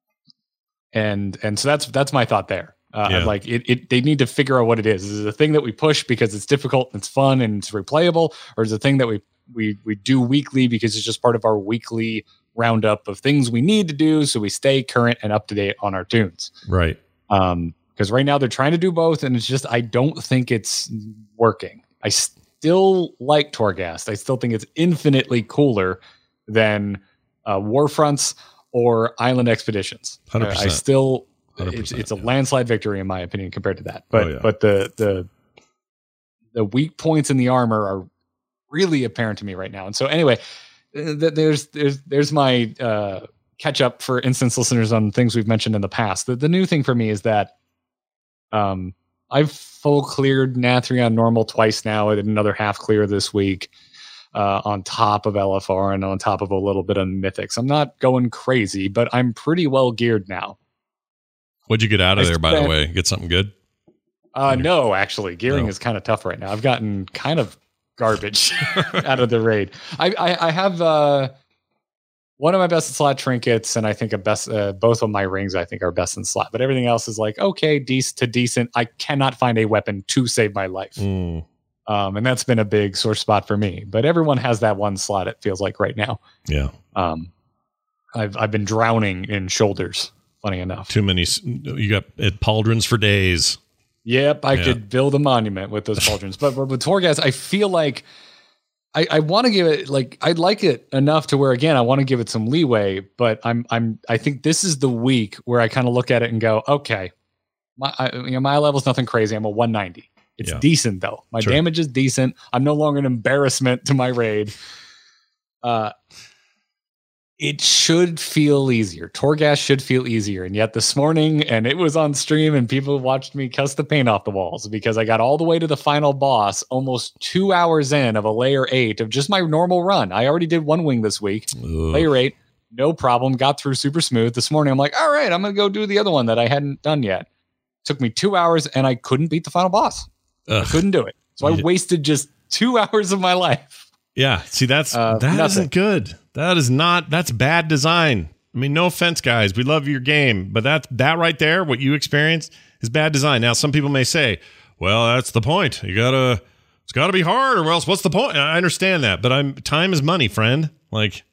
and, and so that's, that's my thought there. Uh, yeah. Like it, it, they need to figure out what it is. Is it a thing that we push because it's difficult and it's fun and it's replayable, or is it a thing that we we we do weekly because it's just part of our weekly roundup of things we need to do so we stay current and up to date on our tunes? Right. Um, because right now they're trying to do both, and it's just I don't think it's working. I still like Torghast. I still think it's infinitely cooler than uh, Warfronts or Island Expeditions. one hundred percent. I still, one hundred percent, it's, it's a yeah. landslide victory in my opinion compared to that. But Oh, yeah. but the the the weak points in the armor are really apparent to me right now. And so anyway, th- there's there's there's my uh, catch up for instance listeners on things we've mentioned in the past. The, the new thing for me is that um, I've full cleared Nathrion normal twice now. I did another half clear this week. Uh, on top of L F R and on top of a little bit of Mythics. I'm not going crazy, but I'm pretty well geared now. What'd you get out of I there, by the spent- way? Get something good? Uh, no, actually, gearing No. is kind of tough right now. I've gotten kind of garbage out of the raid. I, I, I have uh, one of my best in slot trinkets, and I think a best uh, both of my rings I think are best in slot. But everything else is like okay, decent to decent. I cannot find a weapon to save my life. Mm, Um, and that's been a big sore spot for me. But everyone has that one slot, it feels like right now. yeah. Um, I've I've been drowning in shoulders, funny enough. Too many. s- You got it, pauldrons for days. Yep, I Yeah. could build a monument with those pauldrons. but, but with Torghast, I feel like I, I want to give it like I'd like it enough to where again I want to give it some leeway. But I'm I'm I think this is the week where I kind of look at it and go, okay, my I, you know my level's nothing crazy. I'm a one ninety. It's Yeah. decent though. My Sure. damage is decent. I'm no longer an embarrassment to my raid. Uh, it should feel easier. Torghast should feel easier. And yet this morning, and it was on stream, and people watched me cuss the paint off the walls because I got all the way to the final boss, almost two hours in of a layer eight of just my normal run. I already did one wing this week. Ugh. Layer eight, no problem. Got through super smooth. This morning, I'm like, all right, I'm going to go do the other one that I hadn't done yet. Took me two hours, and I couldn't beat the final boss. I Ugh. couldn't do it. So I Yeah. wasted just two hours of my life. Yeah. See, that's Uh, that nothing. isn't good. That is not. That's bad design. I mean, no offense, guys. We love your game, but that that right there, what you experienced, is bad design. Now, some people may say, "Well, that's the point. You gotta. It's got to be hard, or else what's the point?" I understand that, but I'm time is money, friend. Like,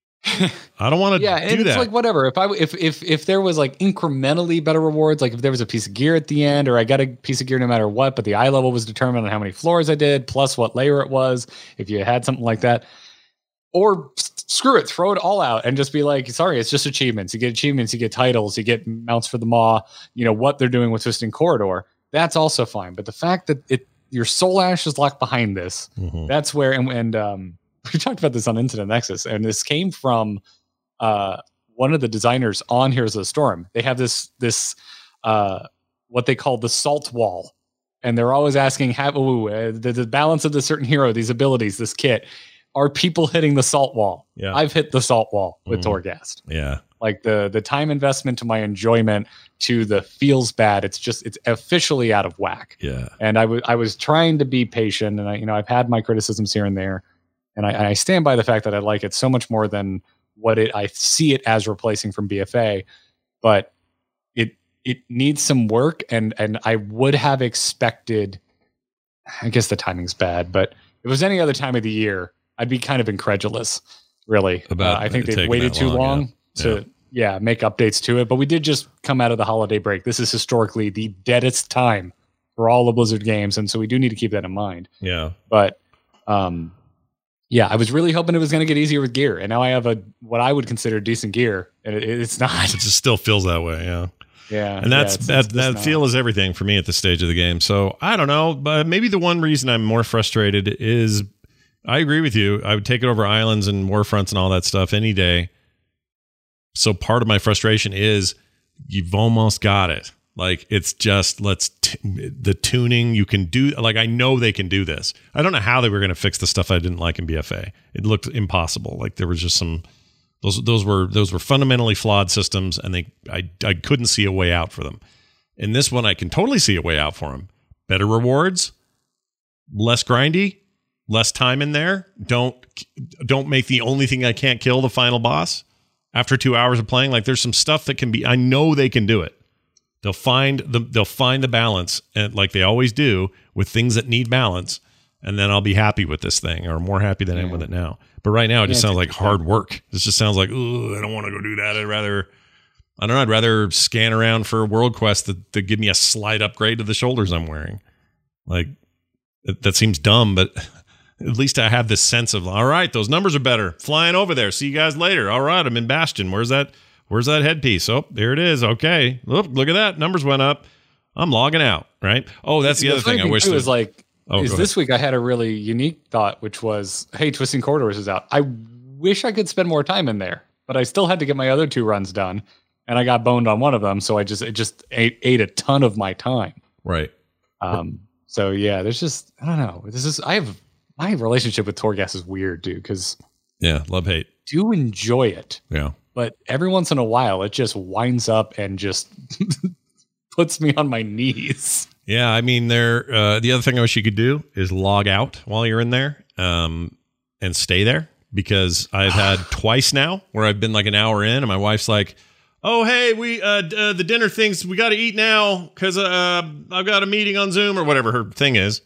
I don't want to Yeah, do and it's that. like whatever. If I if if if there was like incrementally better rewards, like if there was a piece of gear at the end, or I got a piece of gear no matter what, but the eye level was determined on how many floors I did plus what layer it was. If you had something like that, or s- screw it, throw it all out and just be like, sorry, it's just achievements. You get achievements, you get titles, you get mounts for the maw. You know what they're doing with Twisting Corridor. That's also fine. But the fact that it your soul ash is locked behind this, Mhm. that's where and and um. We talked about this on Incident Nexus, and this came from uh, one of the designers on Heroes of the Storm. They have this this uh, what they call the salt wall, and they're always asking, "Have ooh, uh, the, the balance of this certain hero, these abilities, this kit, are people hitting the salt wall?" Yeah. I've hit the salt wall with Mhm. Torghast. Yeah. Like the the time investment to my enjoyment to the feels bad. It's just it's officially out of whack. Yeah. And I was I was trying to be patient, and I you know I've had my criticisms here and there. And I, I stand by the fact that I like it so much more than what it I see it as replacing from B F A, but it it needs some work, and and I would have expected. I guess the timing's bad, but if it was any other time of the year, I'd be kind of incredulous. Really, About uh, I think it they've taking waited that too long, long yeah. to yeah make updates to it. But we did just come out of the holiday break. This is historically the deadest time for all the Blizzard games, and so we do need to keep that in mind. Yeah. But um, yeah, I was really hoping it was going to get easier with gear, and now I have a what I would consider decent gear, and it, it's not. It just still feels that way. Yeah. Yeah, And that's yeah, it's- that it's just that not. feel is everything for me at this stage of the game. So I don't know, but maybe the one reason I'm more frustrated is I agree with you. I would take it over islands and warfronts and all that stuff any day. So part of my frustration is you've almost got it. Like it's just let's t- the tuning you can do. Like I know they can do this. I don't know how they were going to fix the stuff I didn't like in B F A. It looked impossible. Like there was just some those those were those were fundamentally flawed systems, and they I I couldn't see a way out for them. In this one, I can totally see a way out for them. Better rewards, less grindy, less time in there. Don't don't make the only thing I can't kill the final boss after two hours of playing. Like there's some stuff that can be. I know they can do it. They'll find the they'll find the balance, and like they always do with things that need balance. And then I'll be happy with this thing, or more happy than I am with it now. But right now, it just Yeah, sounds like it's- hard work. This just sounds like, oh, I don't want to go do that. I'd rather, I don't know, I'd rather scan around for World Quest that, that give me a slight upgrade to the shoulders I'm wearing. Like, that, that seems dumb, but at least I have this sense of, all right, those numbers are better. Flying over there. See you guys later. All right, I'm in Bastion. Where's that? Where's that headpiece? Oh, there it is. Okay. Look, look at that. Numbers went up. I'm logging out, right? Oh, that's the, the other thing. thing I wish it there was like, oh, is this week I had a really unique thought, which was, hey, Twisting Corridors is out. I wish I could spend more time in there, but I still had to get my other two runs done, and I got boned on one of them, so I just it just ate, ate a ton of my time. Right. Um. So yeah, there's just I don't know. This is I have my relationship with Torghast is weird, dude. Because yeah, love hate. Do enjoy it. Yeah. But every once in a while, it just winds up and just puts me on my knees. Yeah, I mean, there. Uh, the other thing I wish you could do is log out while you're in there, um, and stay there, because I've had twice now where I've been like an hour in, and my wife's like, "Oh, hey, we uh, d- uh the dinner things we got to eat now because uh I've got a meeting on Zoom," or whatever her thing is,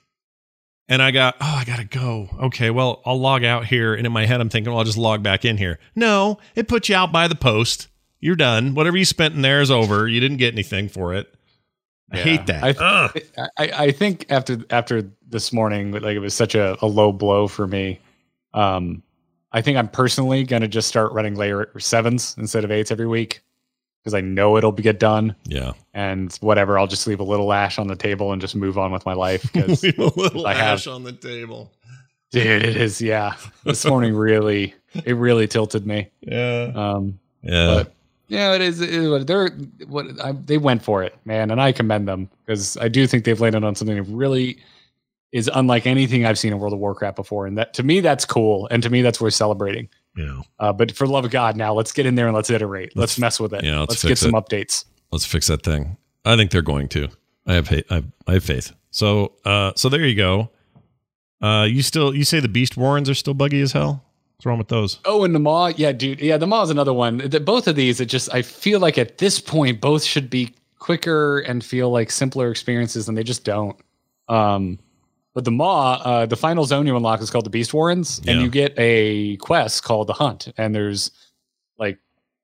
and I got, "Oh, I gotta go." Okay, well, I'll log out here, and in my head I'm thinking, well, I'll just log back in here. No, it puts you out by the post. You're done. Whatever you spent in there is over. You didn't get anything for it. I Yeah. hate that. I, th- I I think after after this morning, like it was such a, a low blow for me. Um, I think I'm personally gonna just start running layer sevens instead of eights every week, because I know it'll be get done. Yeah, and whatever, I'll just leave a little ash on the table and just move on with my life. Because leave a little I ash have, on the table, dude. It is, yeah. This morning really, it really tilted me. Yeah, um, yeah. But, yeah, it is. It is what they're what I, they went for it, man, and I commend them, because I do think they've landed on something that really is unlike anything I've seen in World of Warcraft before, and that to me that's cool, and to me that's worth celebrating. Yeah. Uh, but for the love of God, now let's get in there and let's iterate. Let's, let's mess with it. Yeah, let's, let's fix get some it. updates. Let's fix that thing. I think they're going to. I have faith. I have, I have faith. So, uh, so there you go. Uh, you still you say the Beast Warrens are still buggy as hell? What's wrong with those? Oh, and the Maw, yeah, dude, yeah, the Maw is another one. The, both of these, it just I feel like at this point, both should be quicker and feel like simpler experiences, and they just don't. Um, but the Maw, uh, the final zone you unlock is called the Beast Warrens, Yeah. and you get a quest called the Hunt, and there's like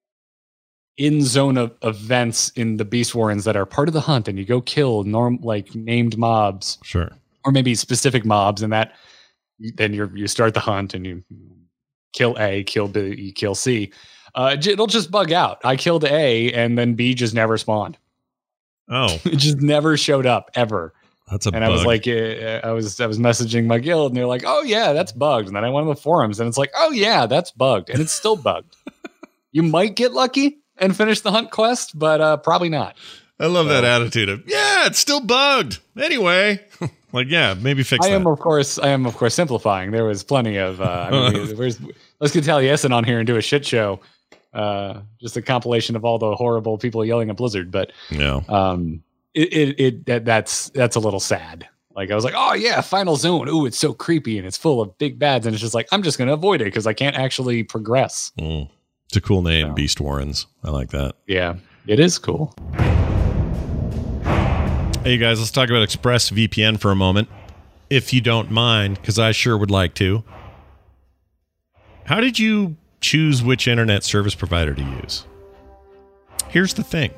in zone of events in the Beast Warrens that are part of the Hunt, and you go kill norm like named mobs, Sure. or maybe specific mobs, and that then you you start the Hunt and you kill A, kill B, you kill C. Uh, it'll just bug out. I killed A, and then B just never spawned. Oh, It just never showed up ever. that's a And bug. I was like, uh, I was I was messaging my guild, and they're like, "Oh yeah, that's bugged." And then I went on the forums, and it's like, "Oh yeah, that's bugged," and it's still bugged. You might get lucky and finish the Hunt quest, but uh, probably not. I love that attitude of, yeah, it's still bugged. Anyway, like, yeah, maybe fix I that. am, of course, I am, of course, simplifying. There was plenty of. Uh, I mean, there's, let's get Taliesin on here and do a shit show. Uh, just a compilation of all the horrible people yelling at Blizzard. But no. um, it, it, it that, that's that's a little sad. Like I was like, oh yeah, Final Zone. Ooh, it's so creepy and it's full of big bads, and it's just like I'm just gonna avoid it because I can't actually progress. Mm. It's a cool name, No. Beast Warrens. I like that. Yeah, it is cool. Hey, you guys, let's talk about ExpressVPN for a moment, if you don't mind, because I sure would like to. How did you choose which internet service provider to use? Here's the thing.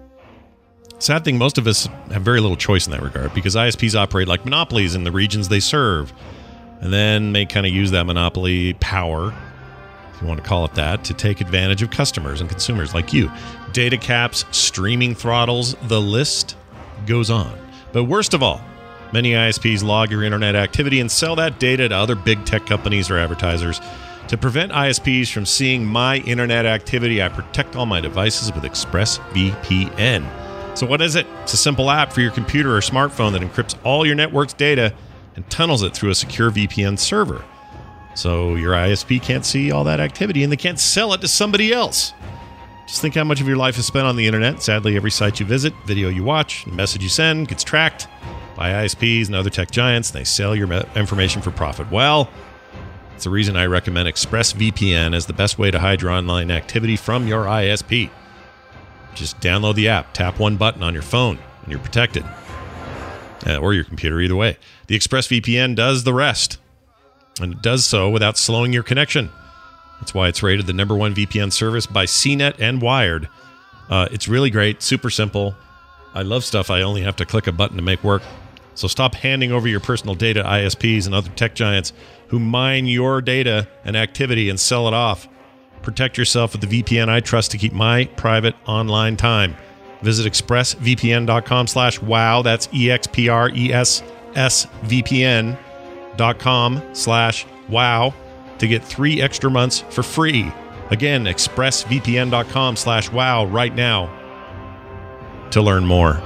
Sad thing, most of us have very little choice in that regard, because I S Ps operate like monopolies in the regions they serve, and then they kind of use that monopoly power, if you want to call it that, to take advantage of customers and consumers like you. Data caps, streaming throttles, the list goes on. But worst of all, many I S Ps log your internet activity and sell that data to other big tech companies or advertisers. To prevent I S Ps from seeing my internet activity, I protect all my devices with ExpressVPN. So what is it? It's a simple app for your computer or smartphone that encrypts all your network's data and tunnels it through a secure V P N server. So your I S P can't see all that activity and they can't sell it to somebody else. Just think how much of your life is spent on the internet. Sadly, every site you visit, video you watch, and message you send gets tracked by I S Ps and other tech giants. And they sell your me- information for profit. Well, it's the reason I recommend ExpressVPN as the best way to hide your online activity from your I S P. Just download the app, tap one button on your phone, and you're protected. Uh, or your computer, either way. The ExpressVPN does the rest. And it does so without slowing your connection. That's why it's rated the number one V P N service by C net and Wired. Uh, it's really great, super simple. I love stuff I only have to click a button to make work. So stop handing over your personal data to I S Ps and other tech giants who mine your data and activity and sell it off. Protect yourself with the V P N I trust to keep my private online time. Visit expressvpn.com slash wow. That's E-X-P-R-E-S-S-V-P-N dot com slash wow to get three extra months for free. Again, expressvpn.com slash wow right now to learn more.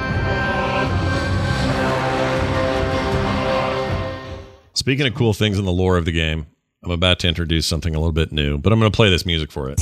Speaking of cool things in the lore of the game, I'm about to introduce something a little bit new, but I'm going to play this music for it.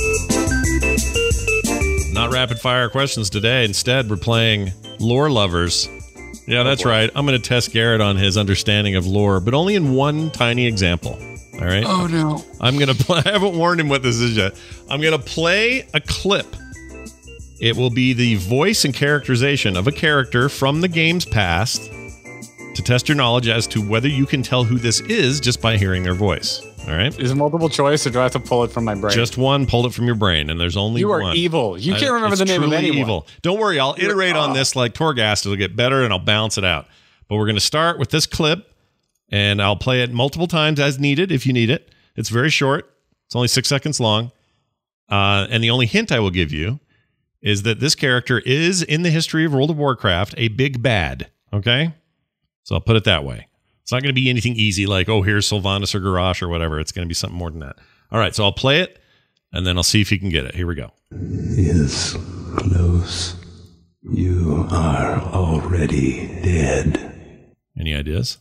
Not rapid fire questions today. Instead, we're playing Lore Lovers. Yeah, that's right. I'm going to test Garrett on his understanding of lore, but only in one tiny example. All right? Oh, no. I'm going to play. I haven't warned him what this is yet. I'm going to play a clip. It will be the voice and characterization of a character from the game's past to test your knowledge as to whether you can tell who this is just by hearing their voice. All right? Is it multiple choice, or do I have to pull it from my brain? Just one. Pull it from your brain, and there's only you one. You are evil. You can't I, remember the name of anyone. Evil. Don't worry. I'll You're, iterate oh. on this like Torghast. It'll get better, and I'll balance it out. But we're going to start with this clip, and I'll play it multiple times as needed if you need it. It's very short. It's only six seconds long. Uh, and the only hint I will give you is that this character is, in the history of World of Warcraft, a big bad. Okay? So I'll put it that way. It's not going to be anything easy like, oh, here's Sylvanas or Garrosh or whatever. It's going to be something more than that. All right, so I'll play it, and then I'll see if you can get it. Here we go. Is close. You are already dead. Any ideas?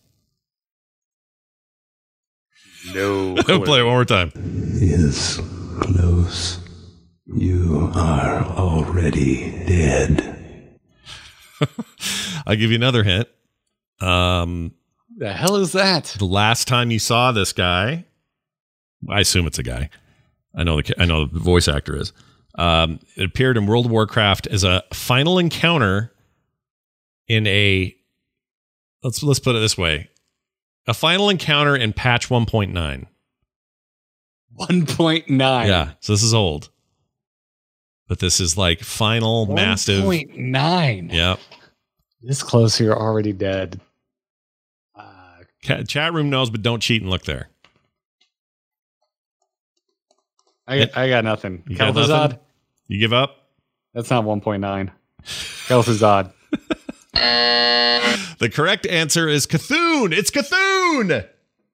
No. I'll play it one more time. Is close. You are already dead. I'll give you another hint. Um, the hell is that? The last time you saw this guy, I assume it's a guy. I know the I know the voice actor is. Um, it appeared in World of Warcraft as a final encounter in a let's let's put it this way. A final encounter in patch one point nine. one point nine. Yeah, so this is old. But this is like final massive one point nine. Yep. This close, you're already dead. Uh, Chat room knows, but don't cheat and look there. I got, I got nothing. You got nothing? You give up? That's not one point nine. Kel'Thuzad. The correct answer is Cthulhu. It's Cthulhu.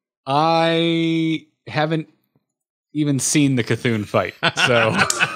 I haven't even seen the Cthulhu fight, so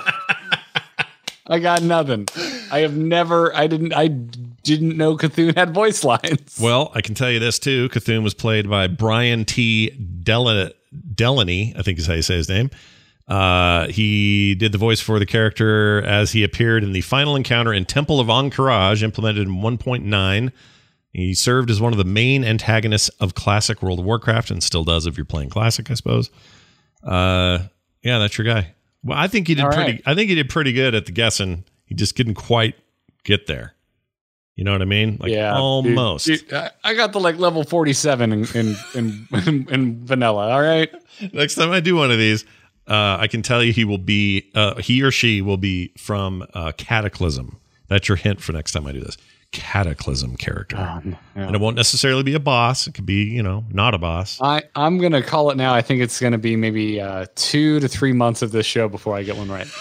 I got nothing. I have never. I didn't. I didn't know Cthulhu had voice lines. Well, I can tell you this too. Cthulhu was played by Brian T. Del- Delaney. I think is how you say his name. Uh, he did the voice for the character as he appeared in the final encounter in Temple of Ahn'Qiraj, implemented in one point nine. He served as one of the main antagonists of classic World of Warcraft, and still does if you're playing classic, I suppose. Uh, yeah, that's your guy. Well, I think he did All pretty. right. I think he did pretty good at the guessing. He just didn't quite get there. You know what I mean? Like yeah, almost. Dude, dude, I got the like level forty-seven in in, in, in in vanilla. All right. Next time I do one of these, uh, I can tell you he will be. Uh, he or she will be from uh, Cataclysm. That's your hint for next time I do this. Cataclysm character, Um, yeah. and it won't necessarily be a boss. It could be, you know, not a boss. I I'm gonna call it now. I think it's gonna be maybe uh, two to three months of this show before I get one right.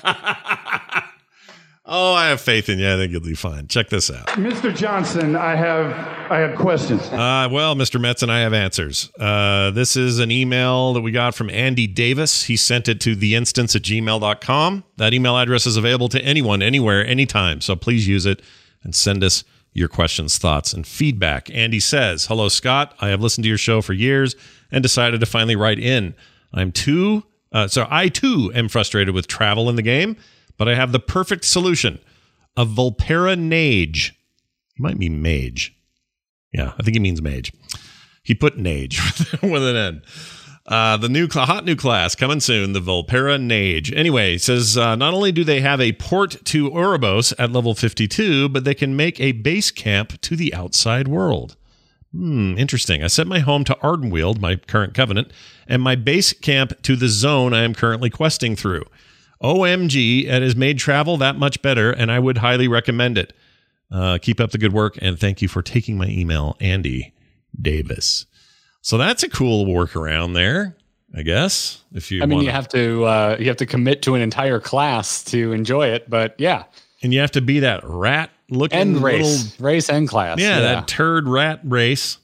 Oh, I have faith in you. I think you'll do fine. Check this out. Mister Johnson, I have I have questions. Uh, well, Mister Metz and I have answers. Uh, this is an email that we got from Andy Davis. He sent it to the instance at gmail dot com. That email address is available to anyone, anywhere, anytime. So please use it and send us your questions, thoughts, and feedback. Andy says, hello, Scott. I have listened to your show for years and decided to finally write in. I'm too, uh, so I too am frustrated with travel in the game, but I have the perfect solution. A Vulpera Nage. He might mean mage. Yeah, I think he means mage. He put Nage with an N. Uh, the new cl- hot new class coming soon, the Vulpera Nage. Anyway, it says uh, not only do they have a port to Uroboros at level fifty-two, but they can make a base camp to the outside world. Hmm, interesting. I set my home to Ardenweald, my current covenant, and my base camp to the zone I am currently questing through. O M G, it has made travel that much better, and I would highly recommend it. Uh, keep up the good work, and thank you for taking my email, Andy Davis. So that's a cool workaround there, I guess. If you, I mean, wanna. you have to uh, you have to commit to an entire class to enjoy it, but yeah, and you have to be that rat looking and race, little, race and class. yeah, Yeah, that turd rat race.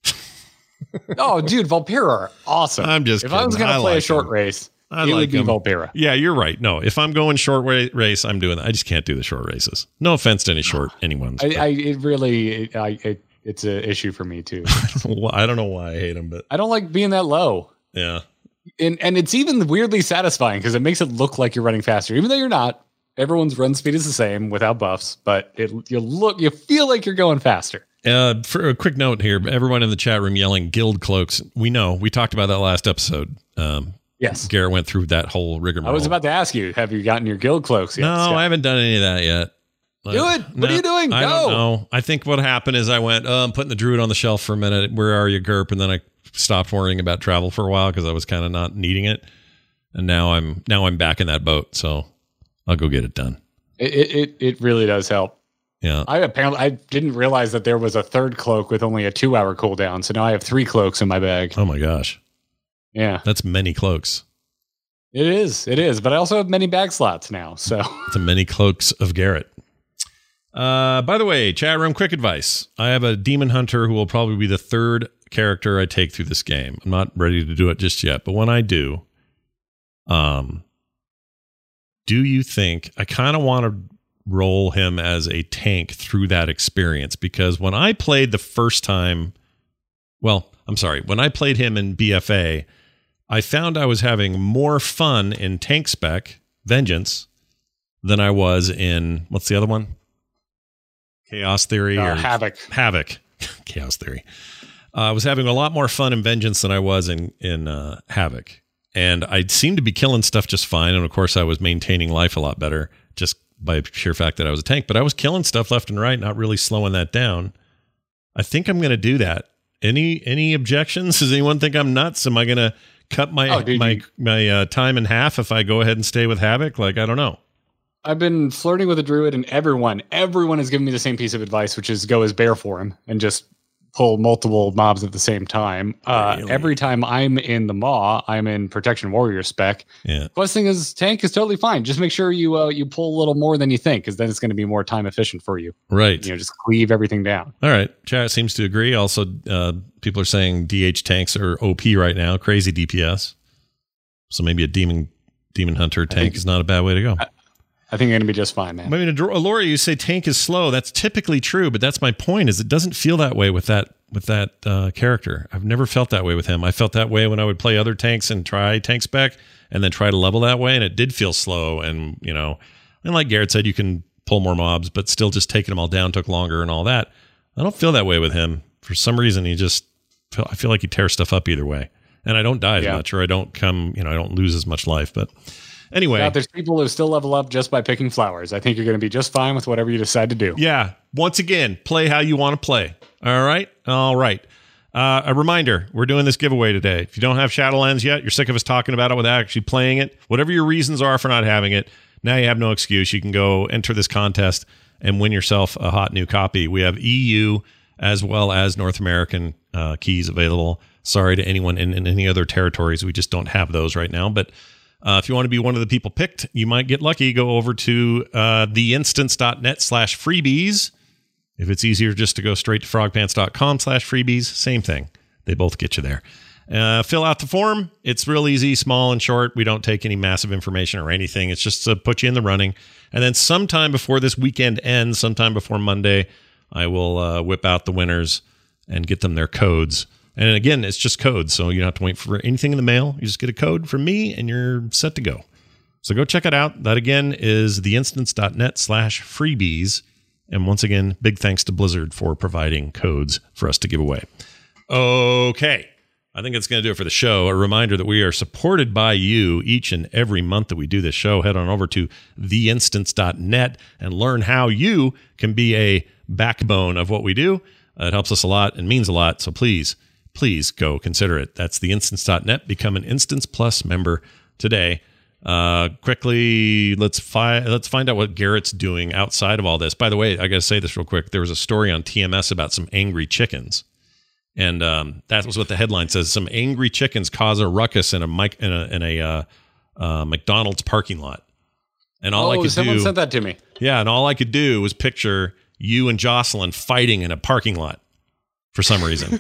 oh, dude, Volpera are awesome. I'm just if I was kidding. going I to play like a short them. race, I it like would be them. Volpera. Yeah, you're right. No, if I'm going short wa- race, I'm doing that. I just can't do the short races. No offense to any short anyone's. I, I it really, it, I, it, it's an issue for me too. I don't know why I hate them, but I don't like being that low. yeah. And and it's even weirdly satisfying because it makes it look like you're running faster, even though you're not. Everyone's run speed is the same without buffs, but it you look you feel like you're going faster. Uh, for a quick note here, everyone in the chat room yelling guild cloaks. We know we talked about that last episode. Um, Yes, Garrett went through that whole rigmarole. I was about to ask you, have you gotten your guild cloaks yet? No, Scott? I haven't done any of that yet. Do it. What are you doing? I Go. don't know. I think what happened is I went, oh, I'm putting the druid on the shelf for a minute. Where are you, Gerp? And then I stopped worrying about travel for a while because I was kind of not needing it. And now I'm now I'm back in that boat. So I'll go get it done. It, it it really does help. Yeah. I apparently I didn't realize that there was a third cloak with only a two hour cooldown. So now I have three cloaks in my bag. Oh my gosh. Yeah, That's many cloaks. it is. It is. But I also have many bag slots now. So It's a many cloaks of Garrett. Uh, by the way, chat room quick advice. I have a demon hunter who will probably be the third character I take through this game. I'm not ready to do it just yet, but when I do, um, do you think I kind of want to roll him as a tank through that experience? Because when I played the first time, well, I'm sorry, when I played him in B F A, I found I was having more fun in tank spec Vengeance than I was in, what's the other one? Chaos Theory uh, or Havoc. Havoc. Chaos Theory. Uh, I was having a lot more fun in Vengeance than I was in in uh, Havoc, and I seemed to be killing stuff just fine. And of course, I was maintaining life a lot better just by sheer fact that I was a tank. But I was killing stuff left and right, not really slowing that down. I think I'm going to do that. Any any objections? Does anyone think I'm nuts? Am I going to cut my Oh, dude, my you- my uh, time in half if I go ahead and stay with Havoc? Like, I don't know. I've been flirting with a druid, and everyone, everyone has given me the same piece of advice, which is go as bear for him and just pull multiple mobs at the same time. Uh, Really? Every time I'm in the Maw, I'm in Protection Warrior spec. Yeah. Plus thing is, tank is totally fine. Just make sure you uh, you pull a little more than you think, because then it's going to be more time efficient for you. Right. You know, just cleave everything down. All right. Chat seems to agree. Also, uh, people are saying D H tanks are O P right now. Crazy D P S. So maybe a demon demon hunter tank think- is not a bad way to go. I, I think you're going to be just fine, man. I mean, Alora, you say tank is slow. That's typically true, but that's my point. Is it doesn't feel that way with that with that uh, character. I've never felt that way with him. I felt that way when I would play other tanks and try tank spec and then try to level that way, and it did feel slow. And you know, and like Garrett said, you can pull more mobs, but still just taking them all down took longer and all that. I don't feel that way with him. For some reason, he just I feel like he tears stuff up either way, and I don't die as Yeah. much, or I don't come, you know, I don't lose as much life, but. Anyway, Now, there's people who still level up just by picking flowers. I think you're going to be just fine with whatever you decide to do. yeah. Once again, play how you want to play. All right. All right. Uh, a reminder, we're doing this giveaway today. If you don't have Shadowlands yet, you're sick of us talking about it without actually playing it, whatever your reasons are for not having it, now you have no excuse. You can go enter this contest and win yourself a hot new copy. We have E U as well as North American uh, keys available. Sorry to anyone in, in any other territories. We just don't have those right now. But Uh, if you want to be one of the people picked, you might get lucky. Go over to uh, theinstance.net slash freebies. If it's easier just to go straight to frogpants.com slash freebies, same thing. They both get you there. Uh, fill out the form. It's real easy, small and short. We don't take any massive information or anything. It's just to put you in the running. And then sometime before this weekend ends, sometime before Monday, I will uh, whip out the winners and get them their codes. And again, it's just codes, so you don't have to wait for anything in the mail. You just get a code from me, and you're set to go. So go check it out. That, again, is theinstance.net slash freebies. And once again, big thanks to Blizzard for providing codes for us to give away. Okay. I think that's going to do it for the show. A reminder that we are supported by you each and every month that we do this show. Head on over to the instance dot net and learn how you can be a backbone of what we do. Uh, it helps us a lot and means a lot, so please, please go consider it. That's the instance dot net. Become an Instance Plus member today. Uh, quickly, let's find let's find out what Garrett's doing outside of all this. By the way, I got to say this real quick. There was a story on T M S about some angry chickens, and um, that was what the headline says: some angry chickens cause a ruckus in a mic in a, in a uh, uh, McDonald's parking lot. And all oh, I could someone do, sent that to me. Yeah, and all I could do was picture you and Jocelyn fighting in a parking lot for some reason.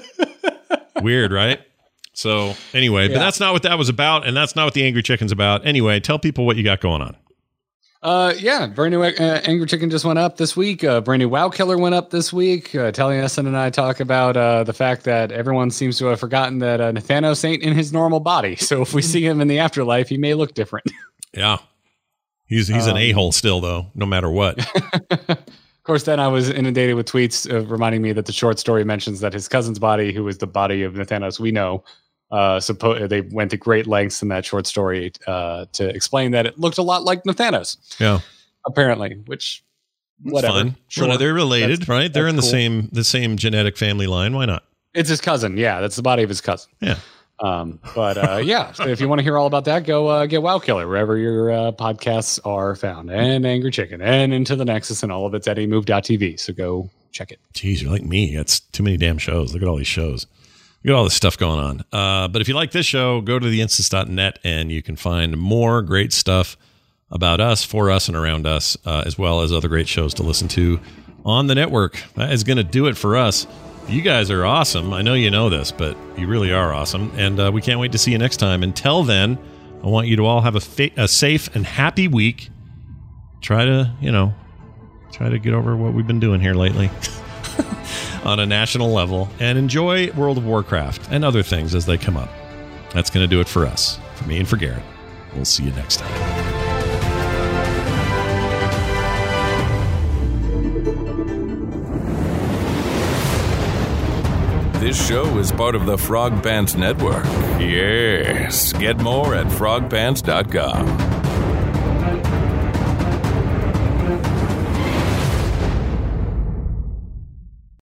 Weird, right? So anyway, yeah. But that's not what that was about, and that's not what the Angry Chicken's about. Anyway, tell people what you got going on. Uh, yeah, brand new uh, Angry Chicken just went up this week. Uh, brand new WoW Killer went up this week. Uh, Taliesin and I talk about uh, the fact that everyone seems to have forgotten that uh, Nathanos ain't in his normal body. So if we see him in the afterlife, he may look different. Yeah. He's he's um, an a-hole still, though, no matter what. Of course, then I was inundated with tweets uh, reminding me that the short story mentions that his cousin's body, who is the body of Nathanos we know, uh, suppo- they went to great lengths in that short story uh, to explain that it looked a lot like Nathanos. Yeah. Apparently, which, whatever. Fun. Sure, well, they're related, that's, right? They're in the cool. same the same genetic family line. Why not? It's his cousin. Yeah, that's the body of his cousin. Yeah. Um, but uh, yeah, so if you want to hear all about that, go uh, get WoW Killer wherever your uh, podcasts are found, and Angry Chicken, and Into the Nexus, and all of it's at emove dot t v. So go check it. Jeez, you're like me. That's too many damn shows. Look at all these shows. Look at all this stuff going on. Uh, but if you like this show, go to the instance dot net and you can find more great stuff about us, for us, and around us, uh, as well as other great shows to listen to on the network. That is going to do it for us. You guys are awesome. I know you know this, but you really are awesome. And uh, we can't wait to see you next time. Until then, I want you to all have a, fa- a safe and happy week. Try to, you know, try to get over what we've been doing here lately on a national level. And enjoy World of Warcraft and other things as they come up. That's going to do it for us. For me and for Garrett. We'll see you next time. This show is part of the Frog Pants Network. Yes. Get more at frog pants dot com.